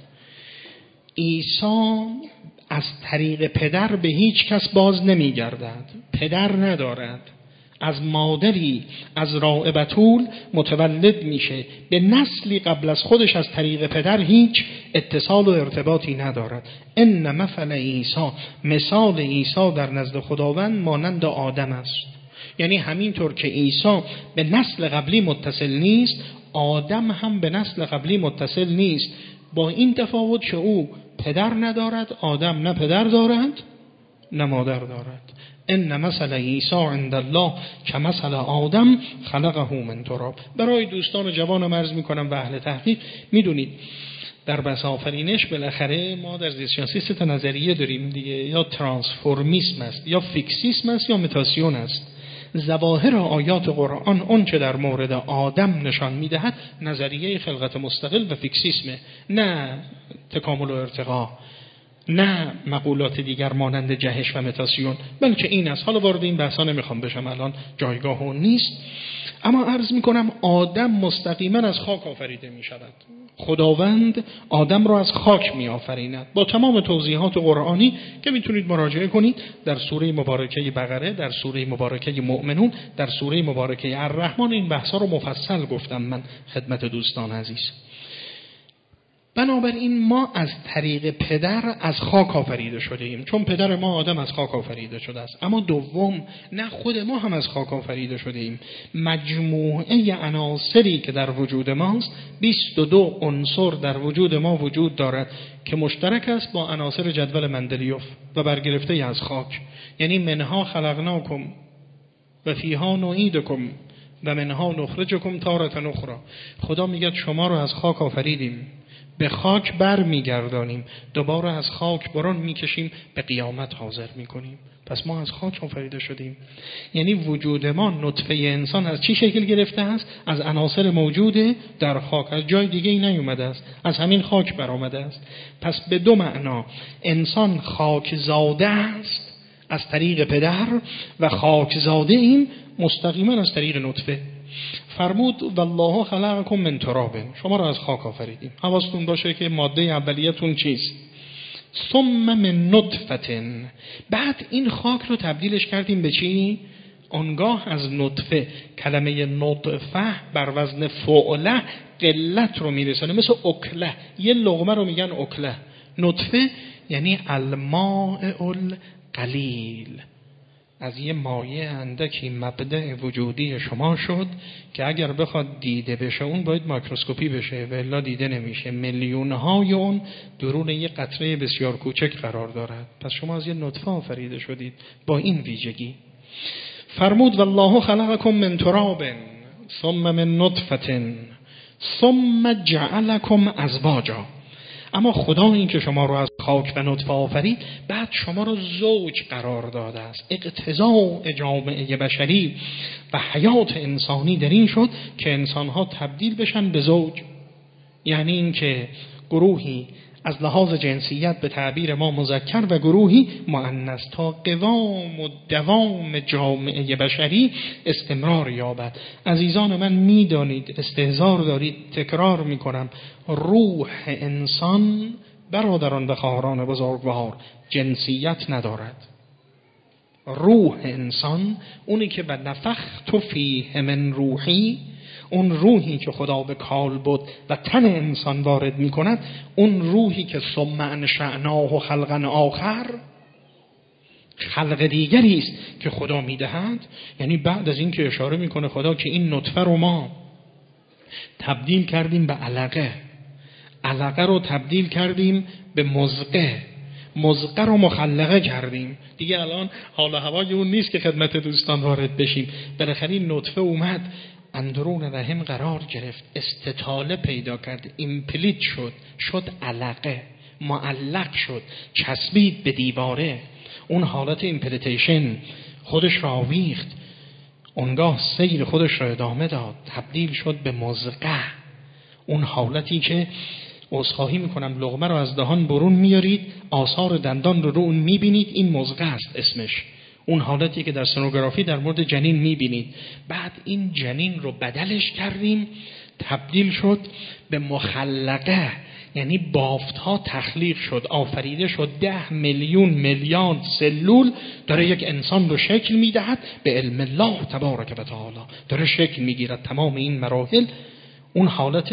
عیسی از طریق پدر به هیچ کس باز نمی گردد، پدر ندارد، از مادری از راء بتول متولد میشه، به نسلی قبل از خودش از طریق پدر هیچ اتصال و ارتباطی ندارد. ان مثل عیسی، مثال عیسی در نزد خداوند مانند آدم است. یعنی همینطور که عیسی به نسل قبلی متصل نیست، آدم هم به نسل قبلی متصل نیست، با این تفاوت که او پدر ندارد، آدم نه پدر دارد نه مادر دارد. ان مثل عیسی عند الله کمثل آدم خلقه من تراب. برای دوستان جوان عرض میکنم و اهل تحقیق، میدونید در بحث آفرینش بالاخره ما در زیست‌شناسی سه تا نظریه داریم دیگه، یا ترانسفورمیسم است، یا فیکسیسم است، یا متاسیون است. ظواهر آیات قرآن اون چه در مورد آدم نشان میدهد نظریه خلقت مستقل و فیکسیسمه، نه تکامل و ارتقا، نه مقولات دیگر مانند جهش و متاسیون، بلکه این است. حالا وارد این بحثا نمیخوام بشم، الان جایگاه اون نیست. اما عرض میکنم آدم مستقیما از خاک آفریده میشود. خداوند آدم را از خاک می آفریند با تمام توضیحات قرآنی که میتونید مراجعه کنید در سوره مبارکه بقره، در سوره مبارکه مؤمنون، در سوره مبارکه الرحمن. این بحثا رو مفصل گفتم من خدمت دوستان عزیز. بنابراین ما از طریق پدر از خاک آفریده شده ایم، چون پدر ما آدم از خاک آفریده شده است. اما دوم، نه خود ما هم از خاک آفریده شده ایم. مجموعه عناصری که در وجود ماست، بیست و دو عنصر در وجود ما وجود دارد که مشترک است با عناصر جدول مندلیوف و برگرفته از خاک. یعنی منها خلقناکم و فیها نعیدکم و منها نخرجکم تارة اخری. خدا میگه شما رو از خاک آفریدیم، به خاک بر میگردانیم، دوباره از خاک برون میکشیم، به قیامت حاضر میکنیم. پس ما از خاک آفریده شدیم. یعنی وجود ما، نطفه انسان از چی شکل گرفته است؟ از عناصر موجوده در خاک، از جای دیگه ای نیومده است، از همین خاک برآمده است. پس به دو معنا انسان خاک زاده است از طریق پدر و خاک زاده این مستقیما از طریق نطفه. فرمود والله خلقکم من تراب، شما را از خاک آفریدیم. حواستون باشه که ماده اولیتون چیست؟ ثم من نطفه. بعد این خاک رو تبدیلش کردیم به چی؟ آنگاه از نطفه. کلمه نطفه بر وزن فعله قلت رو میرسونه، مثل اکله، یه لقمه رو میگن اکله. نطفه یعنی الماء القلیل، از یه مایع اندکی مبدأ وجودی شما شد که اگر بخواد دیده بشه اون باید مایکروسکوپی بشه و الا دیده نمیشه. میلیون های اون درون یه قطره بسیار کوچک قرار دارد. پس شما از یه نطفه آفریده شدید با این ویژگی. فرمود والله خلقکم من تراب ثم من نطفه ثم جعلکم ازواجا. اما خدا این که شما رو از خاک و نطفه آفرید، بعد شما رو زوج قرار داده است. اقتضاء جامعه بشری و حیات انسانی در این شد که انسانها تبدیل بشن به زوج. یعنی این که گروهی از لحاظ جنسیت به تعبیر ما مذکر و گروهی مؤنث، تا قوام و دوام جامعه بشری استمرار یابد. عزیزان من میدانید، استحضار دارید، تکرار میکنم، روح انسان برادران و خواهران بزرگوار جنسیت ندارد. روح انسان اونی که و نفخت فیه من روحی، اون روحی که خدا به کالبد و تن انسان وارد می کند، اون روحی که ثم انشأناه خلقا آخر، خلق دیگری است که خدا می دهد. یعنی بعد از این که اشاره می کنه خدا که این نطفه رو ما تبدیل کردیم به علقه، علقه رو تبدیل کردیم به مزقه، مزقه رو مخلقه کردیم. دیگه الان حال و هوای اون نیست که خدمت دوستان وارد بشیم. بالاخره این نطفه اومد اندرون رحم قرار گرفت، استطاله پیدا کرد، ایمپلیت شد، شد علقه، معلق شد، چسبید به دیواره. اون حالت ایمپلیتیشن خودش را آویخت، اونگاه سیر خودش را ادامه داد، تبدیل شد به مزقه. اون حالتی که عذرخواهی میکنم لقمه رو از دهان برون میارید، آثار دندان رو رو اون میبینید، این مزقه است اسمش. اون حالتی که در سنوگرافی در مورد جنین میبینید. بعد این جنین رو بدلش کردیم، تبدیل شد به مخلقه، یعنی بافت ها تخلیق شد، آفریده شد. ده میلیون میلیارد سلول داره یک انسان رو شکل میدهد به علم الله تبارک و تعالی، داره شکل میگیرد. تمام این مراحل اون حالت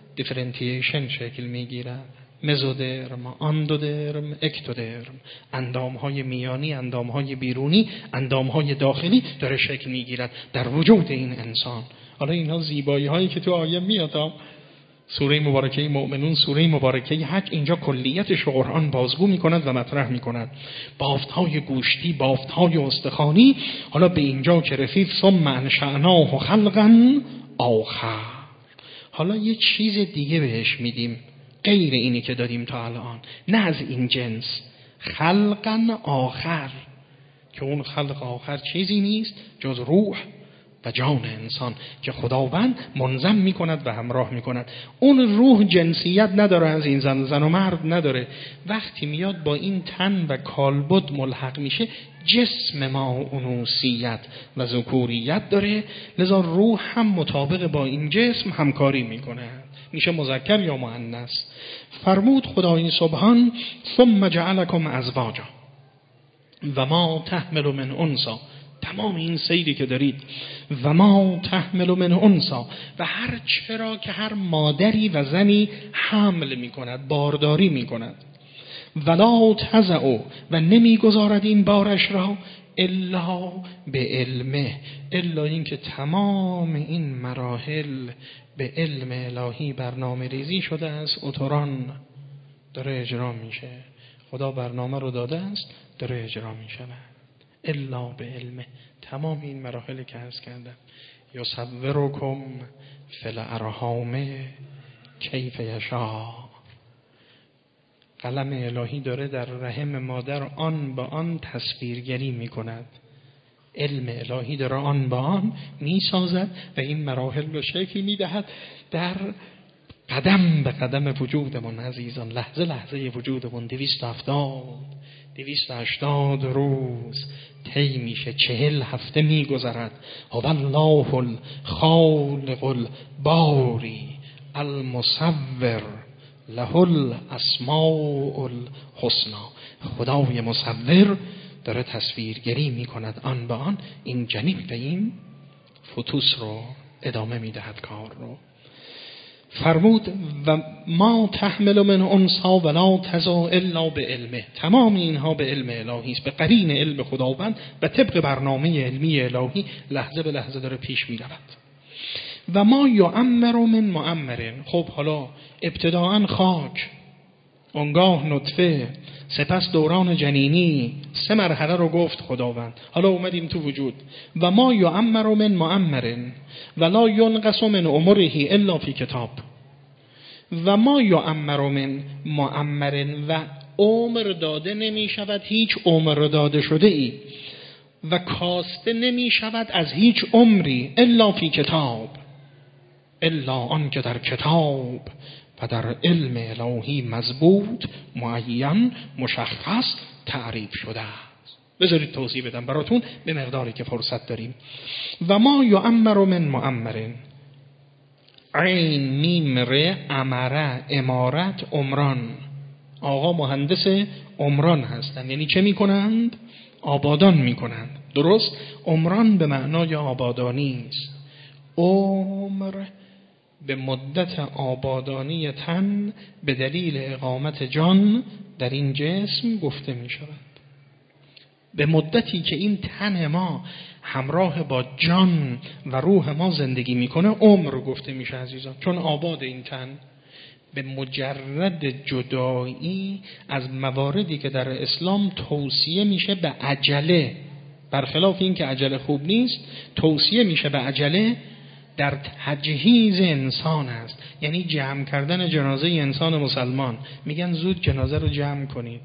دیفرنتیشن شکل میگیرد. مزودرم، اندودرم، اکتودرم، اندامهای میانی، اندامهای بیرونی، اندامهای داخلی داره شکل میگیرد در وجود این انسان. حالا اینها زیبایی هایی که تو آیه میاد، سوره مبارکه مؤمنون، سوره مبارکه حج، اینجا کلیتش رو قرآن بازگو میکند و مطرح میکند. بافت های گوشتی، بافت های استخوانی. حالا به اینجا که رسید ثم انشأناه خلقا آخر، حالا یه چیز دیگه بهش میدیم غیر اینی که دادیم تا الان، نه از این جنس، خلقا آخر، که اون خلق آخر چیزی نیست جز روح و جان انسان که خداوند منظم میکند و همراه میکند. اون روح جنسیت نداره، از این زن زن و مرد نداره. وقتی میاد با این تن و کالبد ملحق میشه، جسم ما انوثیت و ذکوریت داره، لذا روح هم مطابق با این جسم همکاری میکنه، میشه مذکر یا مؤنث. فرمود خدای سبحان ثم جعلکم ازواجا و ما تحمل من انثی، تمام این سیری که دارید، و ما تحمل من انثی، و هر چرا که هر مادری و زنی حمل میکند، بارداری میکند، ولا تضع، و نمیگذارد این بارش را الا به علمه، الا این که تمام این مراحل به علم الهی برنامه ریزی شده است، اتران داره اجرا میشه. خدا برنامه رو داده است، داره اجرا میشه. الا به علمه، تمام این مراحل که عرض کردم. یصورکم فی الارحام کیف یشاء، قلم الهی داره در رحم مادر آن با آن تصویرگری میکند. علم الهی داره آن با آن میسازد و این مراحل رو شکل میدهد در قدم به قدم وجودمون. عزیزان، لحظه لحظه وجودمون دویست و هفتاد دویست و هشتاد روز طی میشه، چهل هفته میگذرد. هو الله الخالق الباری المصور له الاسماء الحسنی، خدای مصور داره تصویرگری میکند آن به آن این جنین و این فتوس رو ادامه میدهد کار رو. فرمود و ما تحمل من انثی ولا تضع الا بعلمه. تمام اینها به علم الهی است، به قرین علم خداوند و طبق برنامه علمی الهی لحظه به لحظه داره پیش می رود. و ما یعمر من معمر. خب حالا ابتداءً خاک، اونگاه نطفه، سپس دوران جنینی، سه مرحله رو گفت خداوند. حالا اومدیم تو وجود. و ما یعمر من معمر ولا ینقص من عمره الا فی کتاب. و ما یعمر من معمر، و عمر داده نمی شود هیچ عمر داده شده ای و کاسته نمی شود از هیچ عمری الا فی کتاب، الا آن که در کتاب و در علم الهی مضبوط، معین، مشخص، تعریف شده است. بذارید توضیح بدم براتون به مقداری که فرصت داریم. و ما یعمر من معمر، عین میم ر، امره، امارت، عمران. آقا مهندس عمران هستند، یعنی چه میکنند؟ آبادان میکنند. درست؟ عمران به معنای آبادانی است. عمر به مدت آبادانی تن به دلیل اقامت جان در این جسم گفته می شود. به مدتی که این تن ما همراه با جان و روح ما زندگی میکنه عمر گفته میشه عزیزان، چون آباد این تن. به مجرد جدایی از مواردی که در اسلام توصیه میشه به عجله، برخلاف این که عجله خوب نیست، توصیه میشه به عجله در تجهیز انسان است. یعنی جمع کردن جنازه انسان مسلمان، میگن زود جنازه رو جمع کنید.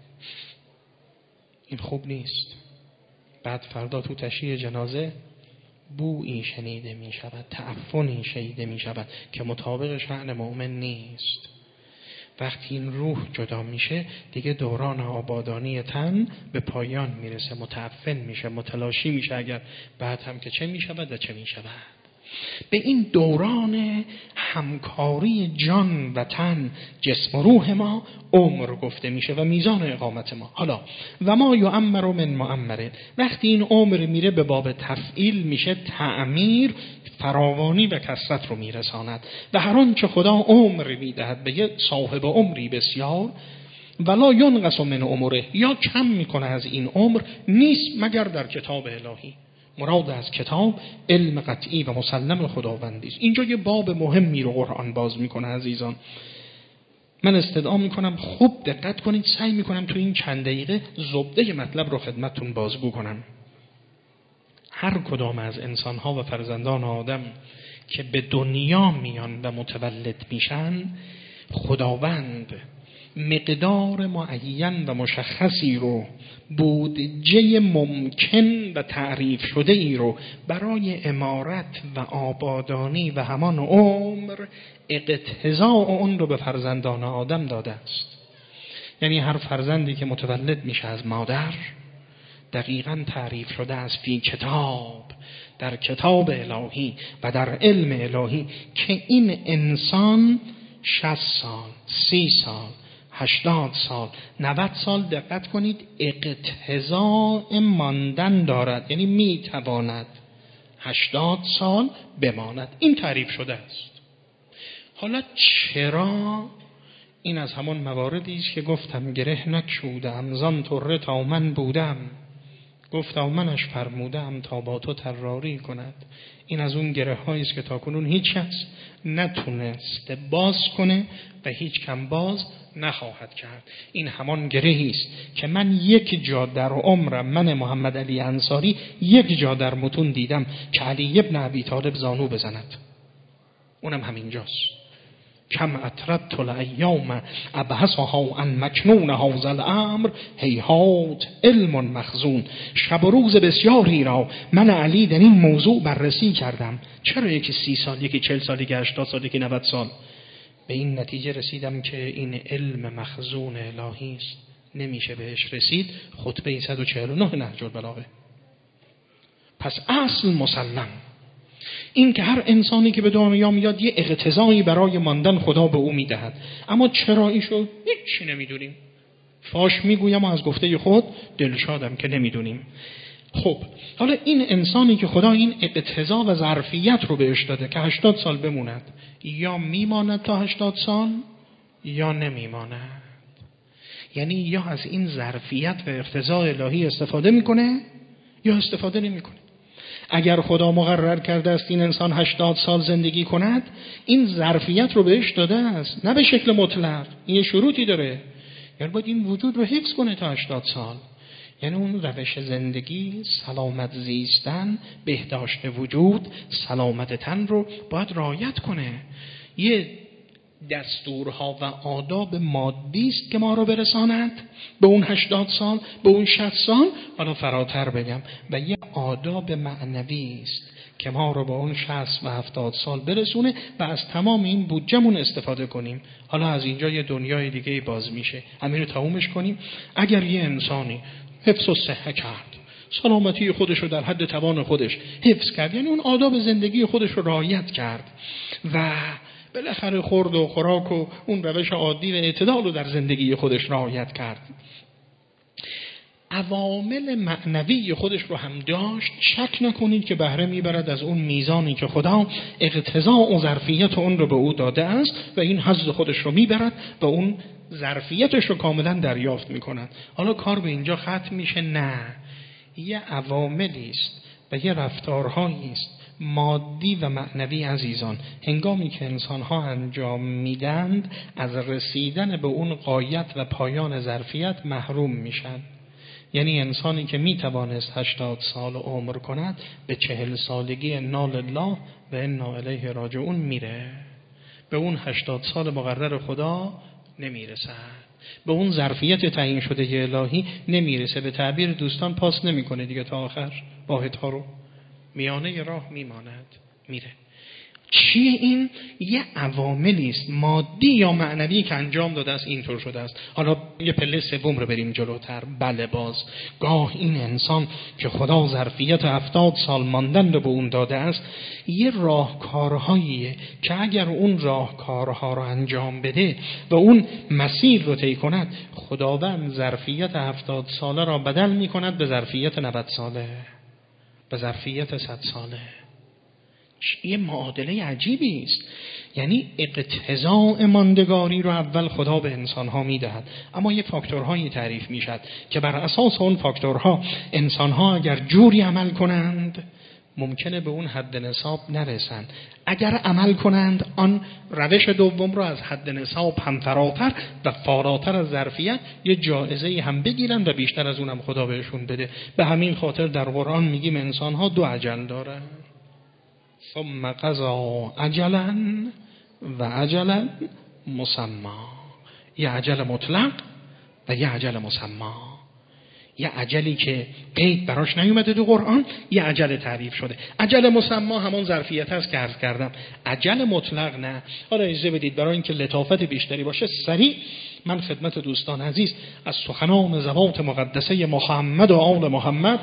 این خوب نیست. بعد فردا تو تشییع جنازه بویی شنیده می شود، تعفنی شنیده می شود که مطابق شأن مؤمن نیست. وقتی این روح جدا میشه دیگه دوران آبادانی تن به پایان میرسه، متعفن میشه، متلاشی میشه. اگر بعد هم که چه میشود و چه میشود. به این دوران همکاری جان و تن، جسم و روح ما عمر گفته میشه و میزان اقامت ما. حالا و ما یعمر من معمر، وقتی این عمر میره به باب تفعیل میشه تعمیر، فراوانی و کثرت رو میرساند. و هر آنچه خدا عمر میدهد به یه صاحب عمری بسیار، ولا ینقص من عمره، یا کم میکنه از این عمر، نیست مگر در کتاب الهی. مراد از کتاب علم قطعی و مسلم خداوندی است. اینجا یه باب مهمی رو قرآن باز میکنه عزیزان. من استدعا میکنم خوب دقت کنید، سعی میکنم تو این چند دقیقه زبده مطلب رو خدمتتون بازگو کنم. هر کدام از انسانها و فرزندان آدم که به دنیا میان و متولد میشن، خداوند مقدار معین و مشخصی رو، بودجه ممکن و تعریف شده ای رو برای امارت و آبادانی و همان عمر اقتضاء اون رو به فرزندان آدم داده است. یعنی هر فرزندی که متولد میشه از مادر دقیقاً تعریف شده از فی کتاب، در کتاب الهی و در علم الهی که این انسان شصت سال، سی سال، هشتاد سال، نود سال، دقت کنید، اقتضاء ماندن دارد. یعنی میتواند هشتاد سال بماند. این تعریف شده است. حالا چرا؟ این از همان مواردی است که گفتم گره نکشودم زان طره تا من بودم، گفتم منش فرمودم تا با تو طراری کند. این از اون گره هایی است که تاکنون هیچ کس نتونسته باز کنه و هیچ کم باز نخواهد کرد. این همان گرهی است که من یک جا در عمرم، من محمد علی انصاری، یک جا در متون دیدم که علی ابن ابی طالب زانو بزند. اونم همینجاست. کم اطردت الایام ابحثها عن مکنون هذا الامر هیهات علم مخزون. شب و روز بسیاری را من علی در این موضوع بررسی کردم. چرا یکی سی سال، یکی چل سال، یکی هشتاد سال، یکی نود سال؟ به این نتیجه رسیدم که این علم مخزون الهی است، نمیشه بهش رسید. خطبه صد و چهل و نه نهج البلاغه. پس اصل مسلم این که هر انسانی که به دنیا میاد یه اقتضایی برای ماندن خدا به او میدهد، اما چراییشو هیچی نمیدونیم. فاش میگویم و از گفته خود دلشادم که نمیدونیم. خب حالا این انسانی که خدا این اقتضا و ظرفیت رو بهش داده که هشتاد سال بموند، یا میماند تا هشتاد سال یا نمیماند. یعنی یا از این ظرفیت و اقتضا الهی استفاده میکنه یا استفاده نمیکنه. اگر خدا مقرر کرده است این انسان هشتاد سال زندگی کند، این ظرفیت رو بهش داده است، نه به شکل مطلق. این شروطی داره، یعنی باید این وجود رو حفظ کنه تا هشتاد سال. یعنی اون روش زندگی، سلامت زیستن، بهداشت وجود، سلامت تن رو باید رعایت کنه. یه دستورها و آداب مادی است که ما رو برساند به اون هشتاد سال، به اون شصت سال، حالا فراتر بگم، و یه آداب معنوی است که ما رو به اون شصت و هفتاد سال برسونه و از تمام این بودجمون استفاده کنیم. حالا از اینجا یه دنیای دیگه باز میشه، همین رو تمومش کنیم. اگر یه انسانی حفظ و صحه کرد، سلامتی خودش رو در حد توان خودش حفظ کرد، یعنی اون آداب زندگی خودش رو رعایت کرد و بالاخره خورد و خوراک و اون روش عادی و اعتدال رو در زندگی خودش رعایت کرد، عوامل معنوی خودش رو هم داشت، شک نکنید که بهره میبرد از اون میزانی که خدا اقتضا و ظرفیت اون رو به او داده است و این حظ خودش رو میبرد و اون ظرفیتش رو کاملا دریافت میکند. حالا کار به اینجا ختم میشه؟ نه، یه عواملی است و یه رفتارهایی است مادی و معنوی عزیزان، هنگامی که انسان‌ها انجام میدند از رسیدن به اون غایت و پایان ظرفیت محروم میشن. یعنی انسانی که میتوانست هشتاد سال عمر کند، به چهل سالگی انا لله و انا الیه راجعون میره، به اون هشتاد سال مقرر خدا نمیرسد، به اون ظرفیت تعیین شده الهی نمیرسه. به تعبیر دوستان پاس نمیکنه دیگه تا آخر، واحدها رو میانه راه میماند، میره. چیه این؟ یه عواملی است مادی یا معنوی که انجام داده است، اینطور شده است. حالا یه پله سوم رو بریم جلوتر. بله، باز گاه این انسان که خدا ظرفیت هفتاد سال ماندن رو به اون داده است، یه راهکارهاییه که اگر اون راهکارها رو انجام بده و اون مسیر رو طی کند، خداوند ظرفیت هفتاد ساله را بدل می کند به ظرفیت نود ساله، به ظرفیت صد ساله. یه معادله عجیبی است. یعنی اقتضاء ماندگاری رو اول خدا به انسانها میدهد، اما یه فاکتورهایی تعریف میشد که بر اساس اون فاکتورها انسانها اگر جوری عمل کنند ممکنه به اون حد نصاب نرسن. اگر عمل کنند آن روش دوم رو از حد نصاب هم فراتر و فاراتر از ظرفیت یه جایزه هم بگیرن و بیشتر از اونم خدا بهشون بده. به همین خاطر در قرآن میگیم انسانها دو اجل دارن، ثم قضا اجلا و اجلا مسمى، یه اجل مطلق و یه اجل مسمى. یه اجلی که قید براش نیومده تو قرآن، یه اجل تعریف شده. اجل مسمى همون ظرفیت هست که عرض کردم، اجل مطلق نه. حالا اجازه بدید برای اینکه لطافت بیشتری باشه سریع من خدمت دوستان عزیز از سخنان زبات مقدسه محمد و آل محمد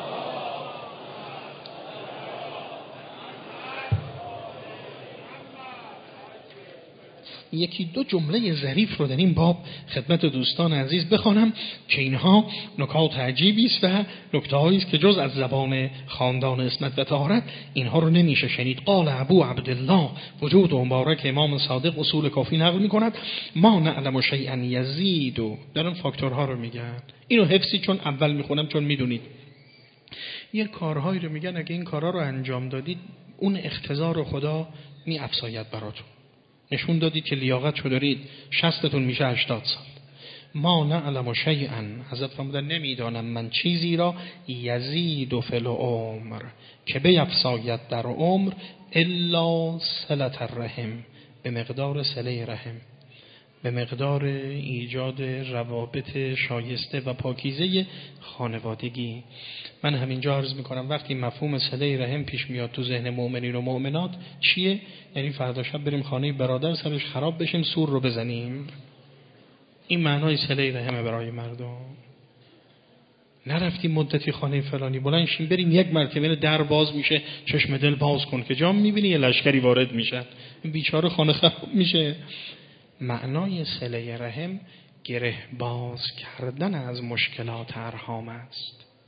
یکی دو جمله ظریف رو در این باب خدمت دوستان عزیز بخوانم که اینها نکات عجیبی است و نکته‌هایی است که جز از زبان خاندان اسمت و طهارت اینها رو نمیشه شنید. قال ابو عبدالله وجود مبارک امام صادق اصول کافی نقل می‌کند ما نعلم شیئا یزید، و در اون فاکتورها رو میگن. اینو حفظی چون اول میخونم چون میدونید یه کارهایی رو میگن اگه این کارها رو انجام دادید اون اقتضا رو خدا میافزاید براتون. نشون دادید که لیاقت شو دارید، شصتتون میشه هشتاد سال. ما نعلم شیئا، حضرت فرمودن نمیدانم من چیزی را یزید فی العمر که بیفزاید در عمر الا صلة الرحم، به مقدار صله رحم، به مقدار ایجاد روابط شایسته و پاکیزه خانوادگی. من همینجا عرض میکنم وقتی مفهوم صله رحم پیش میاد تو ذهن مؤمنین و مؤمنات چیه؟ یعنی فردا شب بریم خانه برادر سرش خراب بشیم سور رو بزنیم. این معنای صله رحم برای مردم. نرفتیم مدتی خانه فلانی بلند شیم بریم یک مرتبه در باز میشه چشم دل باز کن که جام میبینی یه لشکری وارد میشن، این بیچاره خانه خراب میشه. معنای صله رحم گره باز کردن از مشکلات ارحام است.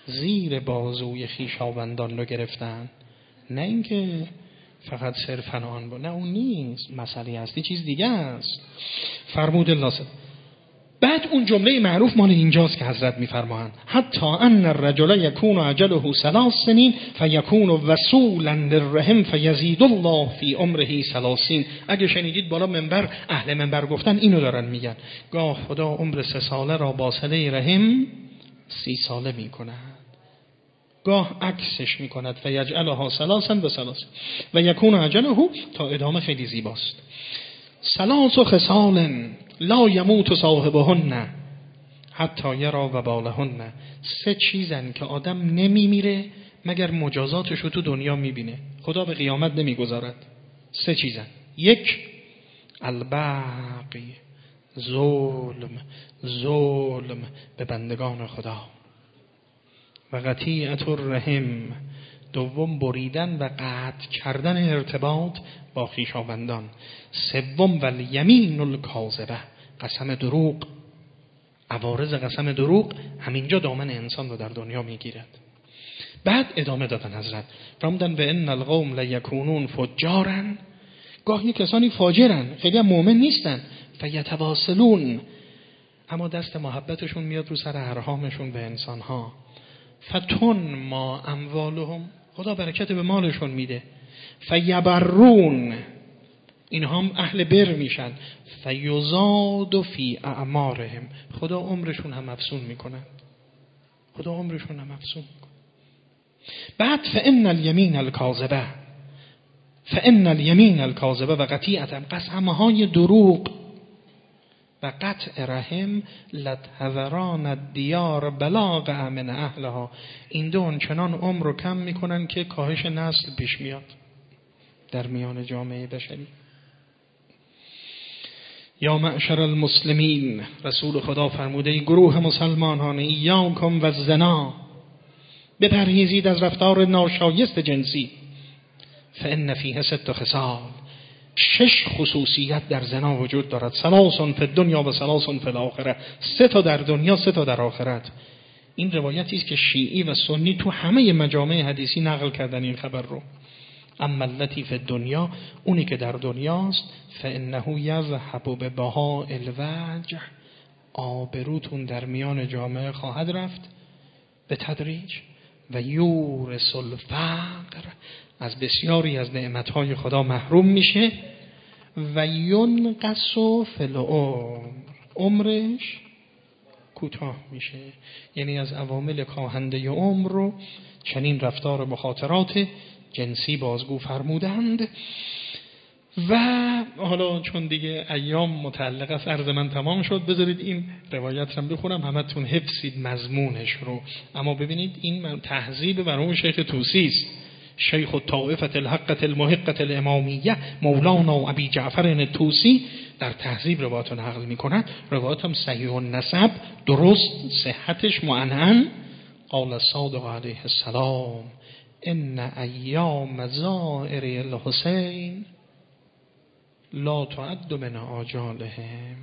زیر بازوی خویشاوندان رو گرفتن. نه اینکه فقط صرفاً آن بود، نه اون نیست، مسئله هستی چیز دیگه است. فرمود الله. بعد اون جمله معروف مال اینجاست که حضرت میفرمایند حتی ان الرجل یکون اجله ثلاث سنین فیکون وصولا للرحم فیزید الله فی عمره ثلاثین. اگه شنیدید بالا منبر اهل منبر گفتن اینو دارن میگن، گاه خدا عمر سه ساله را با صله رحم سی ساله میکند، گاه عکسش میکند فیجعلها ثلاثا و ثلاث و یکون اجله. تا ادامه خیلی زیباست. ثلاث خصال لا یموت صاحبهن حتی یرا وبالهن. سه چیزن که آدم نمیمیره مگر مجازاتش رو تو دنیا میبینه، خدا به قیامت نمیگذارد. سه چیزن. یک، البغی، ظلم، ظلم به بندگان خدا. و قطیعة الرحم، دوم بریدن و قطع کردن ارتباط با خویشاوندان. سوم والیمین الکاذبه، قسم دروغ. عوارض قسم دروغ همینجا دامن انسان رو در دنیا میگیرد. بعد ادامه دادن حضرت فرمودن و ان القوم لیکونون فجارا، گاهی کسانی فاجرن، خیلی هم مؤمن نیستن، فیتواصلون، اما دست محبتشون میاد رو سر ارحامشون به انسانها. فتون ما اموالهم، خدا برکت به مالشون میده. فیبرون، اینها هم اهل بر میشن. فیزاد فی اعمارهم، خدا عمرشون هم افزون میکنه، خدا عمرشون هم افزون میکنه. بعد فان الیمین الکاذبه، فان الیمین الکاذبه و قطیعه، قسمهای دروغ و قطع رحم لتهوران الدیار بلاغ من اهلها، این دو آنچنان عمر رو کم میکنن که کاهش نسل پیش میاد در میان جامعه بشری. یا معشر المسلمین، رسول خدا فرموده ای گروه مسلمانان، ایاکم و الزنا، بپرهیزید از رفتار ناشایست جنسی. فان فیه ست خصال، شش خصوصیت در زنا وجود دارد. ثلاث فی الدنیا و ثلاث فی الاخره، سه تا در دنیا، سه تا در آخرت. این روایتی است که شیعی و سنی تو همه مجامع حدیثی نقل کردن این خبر رو. اما التی فی الدنیا، اونی که در دنیاست، فانه یذهب ببهاء الوجه، آبروتون در میان جامعه خواهد رفت به تدریج. و یورث الفقر، از بسیاری از نعمتهای خدا محروم میشه. و ینقص فی العمر، عمرش کوتاه میشه. یعنی از عوامل کاهنده عمر رو چنین رفتار مخاطرات جنسی بازگو فرمودند. و حالا چون دیگه ایام متعلق است عرض من تمام شد، بذارید این روایت رو بخونم همتون حفظید مضمونش رو. اما ببینید این تهذیب مرحوم شیخ طوسی است، شیخ الطائفة الحقة المحقة الامامیه مولانا ابی جعفر الطوسی، در تهذیب روایت رو نقل میکنن. روایت هم صحیح النسب، درست، صحتش معنعن. قال الصادق علیه السلام ان ایام زائر الحسین لا تعد من آجالهم.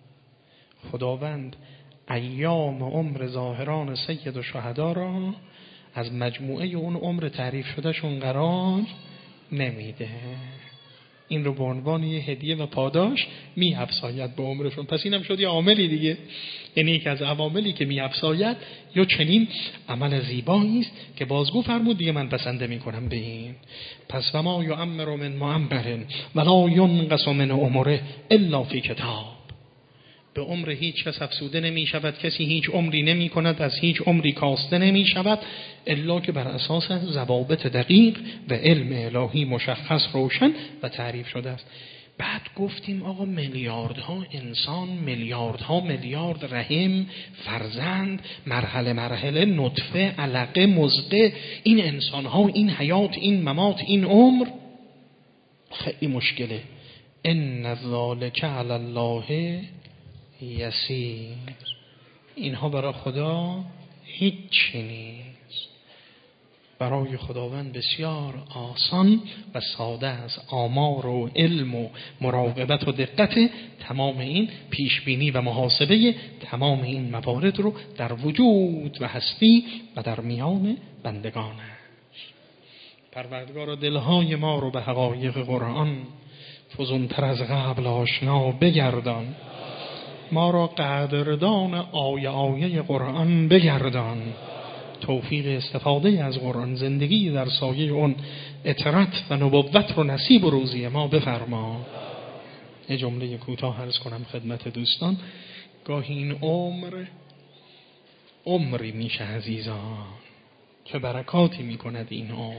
خداوند ایام عمر ظاهران سید الشهدا را از مجموعه اون عمر تعریف شده شون قرار نمیده. این رو به عنوان یه هدیه و پاداش می افزاید به عمرشون. پس اینم شد یه عاملی دیگه، یعنی یک از عواملی که می افزاید یا چنین عمل زیبایی است که بازگو فرمود دیگه من بسنده می کنم به این. پس و ما یعمر من معمر ولا ینقص من عمره الا فی کتاب، به عمر هیچ کس افزوده نمی شود، کسی هیچ عمری نمی کند، از هیچ عمری کاسته نمی شود الا که بر اساس ضوابط دقیق و علم الهی مشخص، روشن و تعریف شده است. بعد گفتیم آقا میلیاردها انسان، میلیاردها میلیارد رحم، فرزند، مرحله مرحله، نطفه، علقه، مضغه، این انسانها، این حیات، این ممات، این عمر خیلی مشکله. ان ذلک علی الله یسیر، اینها برای خدا هیچی نیست. برای خداوند بسیار آسان و ساده است. آمار و علم و مراقبت و دقت تمام این پیشبینی و محاسبه تمام این موارد رو در وجود و هستی و در میان بندگانش. پروردگار دلهای ما رو به حقایق قرآن فزونتر از قبل آشنا بگردان. ما را قدردان آیه آیه قرآن بگردان. توفیق استفاده از قرآن، زندگی در سایه اون اطرت و نبوت رو نصیب و روزی ما بفرما. یه جمله کوتاه عرض کنم خدمت دوستان. گاهی این عمر عمری میشه عزیزان، چه برکاتی میکند این عمر.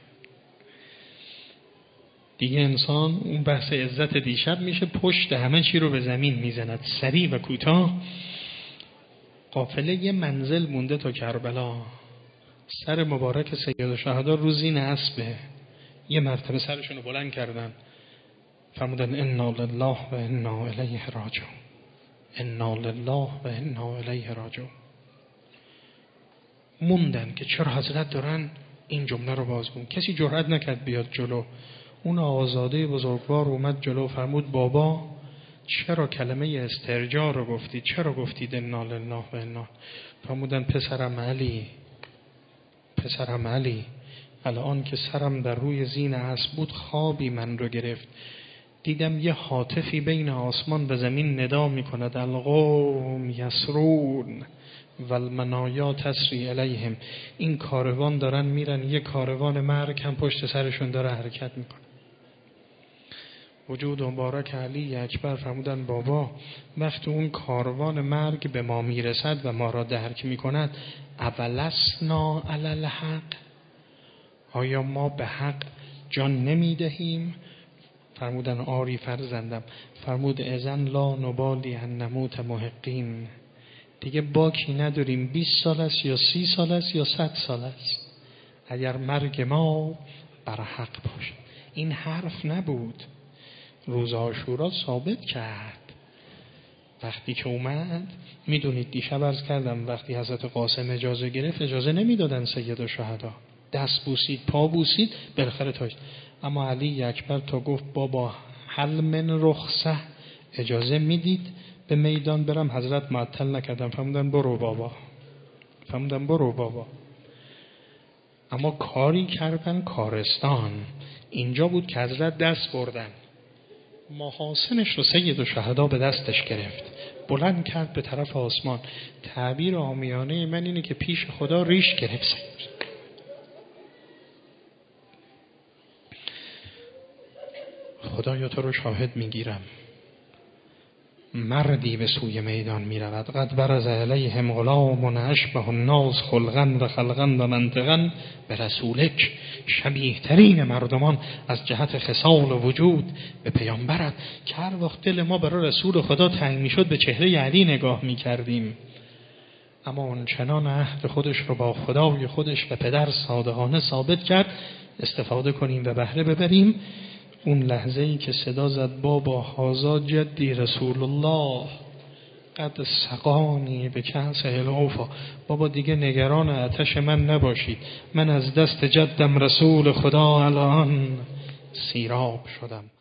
دیگه انسان اون بحث عزت دیشب میشه پشت همه چی رو به زمین میزند. سریع و کوتاه قافله یه منزل مونده تا کربلا. سر مبارک سید الشهدا رو زین اسبه. یه مرتبه سرشون رو بلند کردن، فرمودن انا لله و انا الیه راجعون. انا لله و انا الیه راجعون. موندن که چرا حضرت دارن این جمله رو بازگون. کسی جرئت نکرد بیاد جلو. اون آزاده بزرگوار اومد جلو، فرمود بابا چرا کلمه استرجاع رو گفتید؟ چرا گفتید انا لله و انا؟ فرمودن پسرم علی، پسرم علی، الان که سرم در روی زین اسب بود خوابی من رو گرفت، دیدم یه هاتفی بین آسمان و زمین ندا میکند القوم یسرون والمنایا تسری الیهم. این کاروان دارن میرن، یه کاروان مرگ هم پشت سرشون داره حرکت میکنه. وجود مبارک علی اکبر فرمودن بابا وقتی اون کاروان مرگ به ما میرسد و ما را درک میکند، اولسنا علی الحق، آیا ما به حق جان نمیدهیم؟ فرمودن آری فرزندم. فرمود اذن لا نبالی ان نموت محقین. دیگه باکی نداریم، بیست سال است یا سی سال است یا صد سال است، اگر مرگ ما بر حق باشد. این حرف نبود، روز عاشورا ثابت کرد. وقتی که اومد، میدونید دیشب عرض کردم وقتی حضرت قاسم اجازه گرفت، اجازه نمیدادن سید الشهدا، دست بوسید، پا بوسید، بالاخره تاج. اما علی اکبر تا گفت بابا هل من رخصه، اجازه میدید به میدان برم؟ حضرت معطل نکردن، فرمودن برو بابا، فرمودن برو بابا. اما کاری کردن کارستان. اینجا بود که حضرت دست بردن، محاسنش رو سید الشهدا به دستش گرفت، بلند کرد به طرف آسمان. تعبیر عامیانه من اینه که پیش خدا ریش گرفت. سید خدایا تو رو شاهد میگیرم، مردی به سوی میدان می رود، قد برز علیهم غلام اشبه الناس خلقا و خلقا و منطقا به رسولک. شبیه ترین مردمان از جهت خصال و وجود به پیامبرت. که هر وقت دل ما برای رسول خدا تنگ می شد به چهره علی نگاه می کردیم، اما اون چنان عهد خودش رو با خدای خودش و پدر صادقانه ثابت کرد. استفاده کنیم و بهره ببریم. اون لحظه ای که صدا زد بابا هازا جدی رسول الله قد سقانی به کأس الوفا، بابا دیگه نگران آتش من نباشید، من از دست جدم رسول خدا الان سیراب شدم.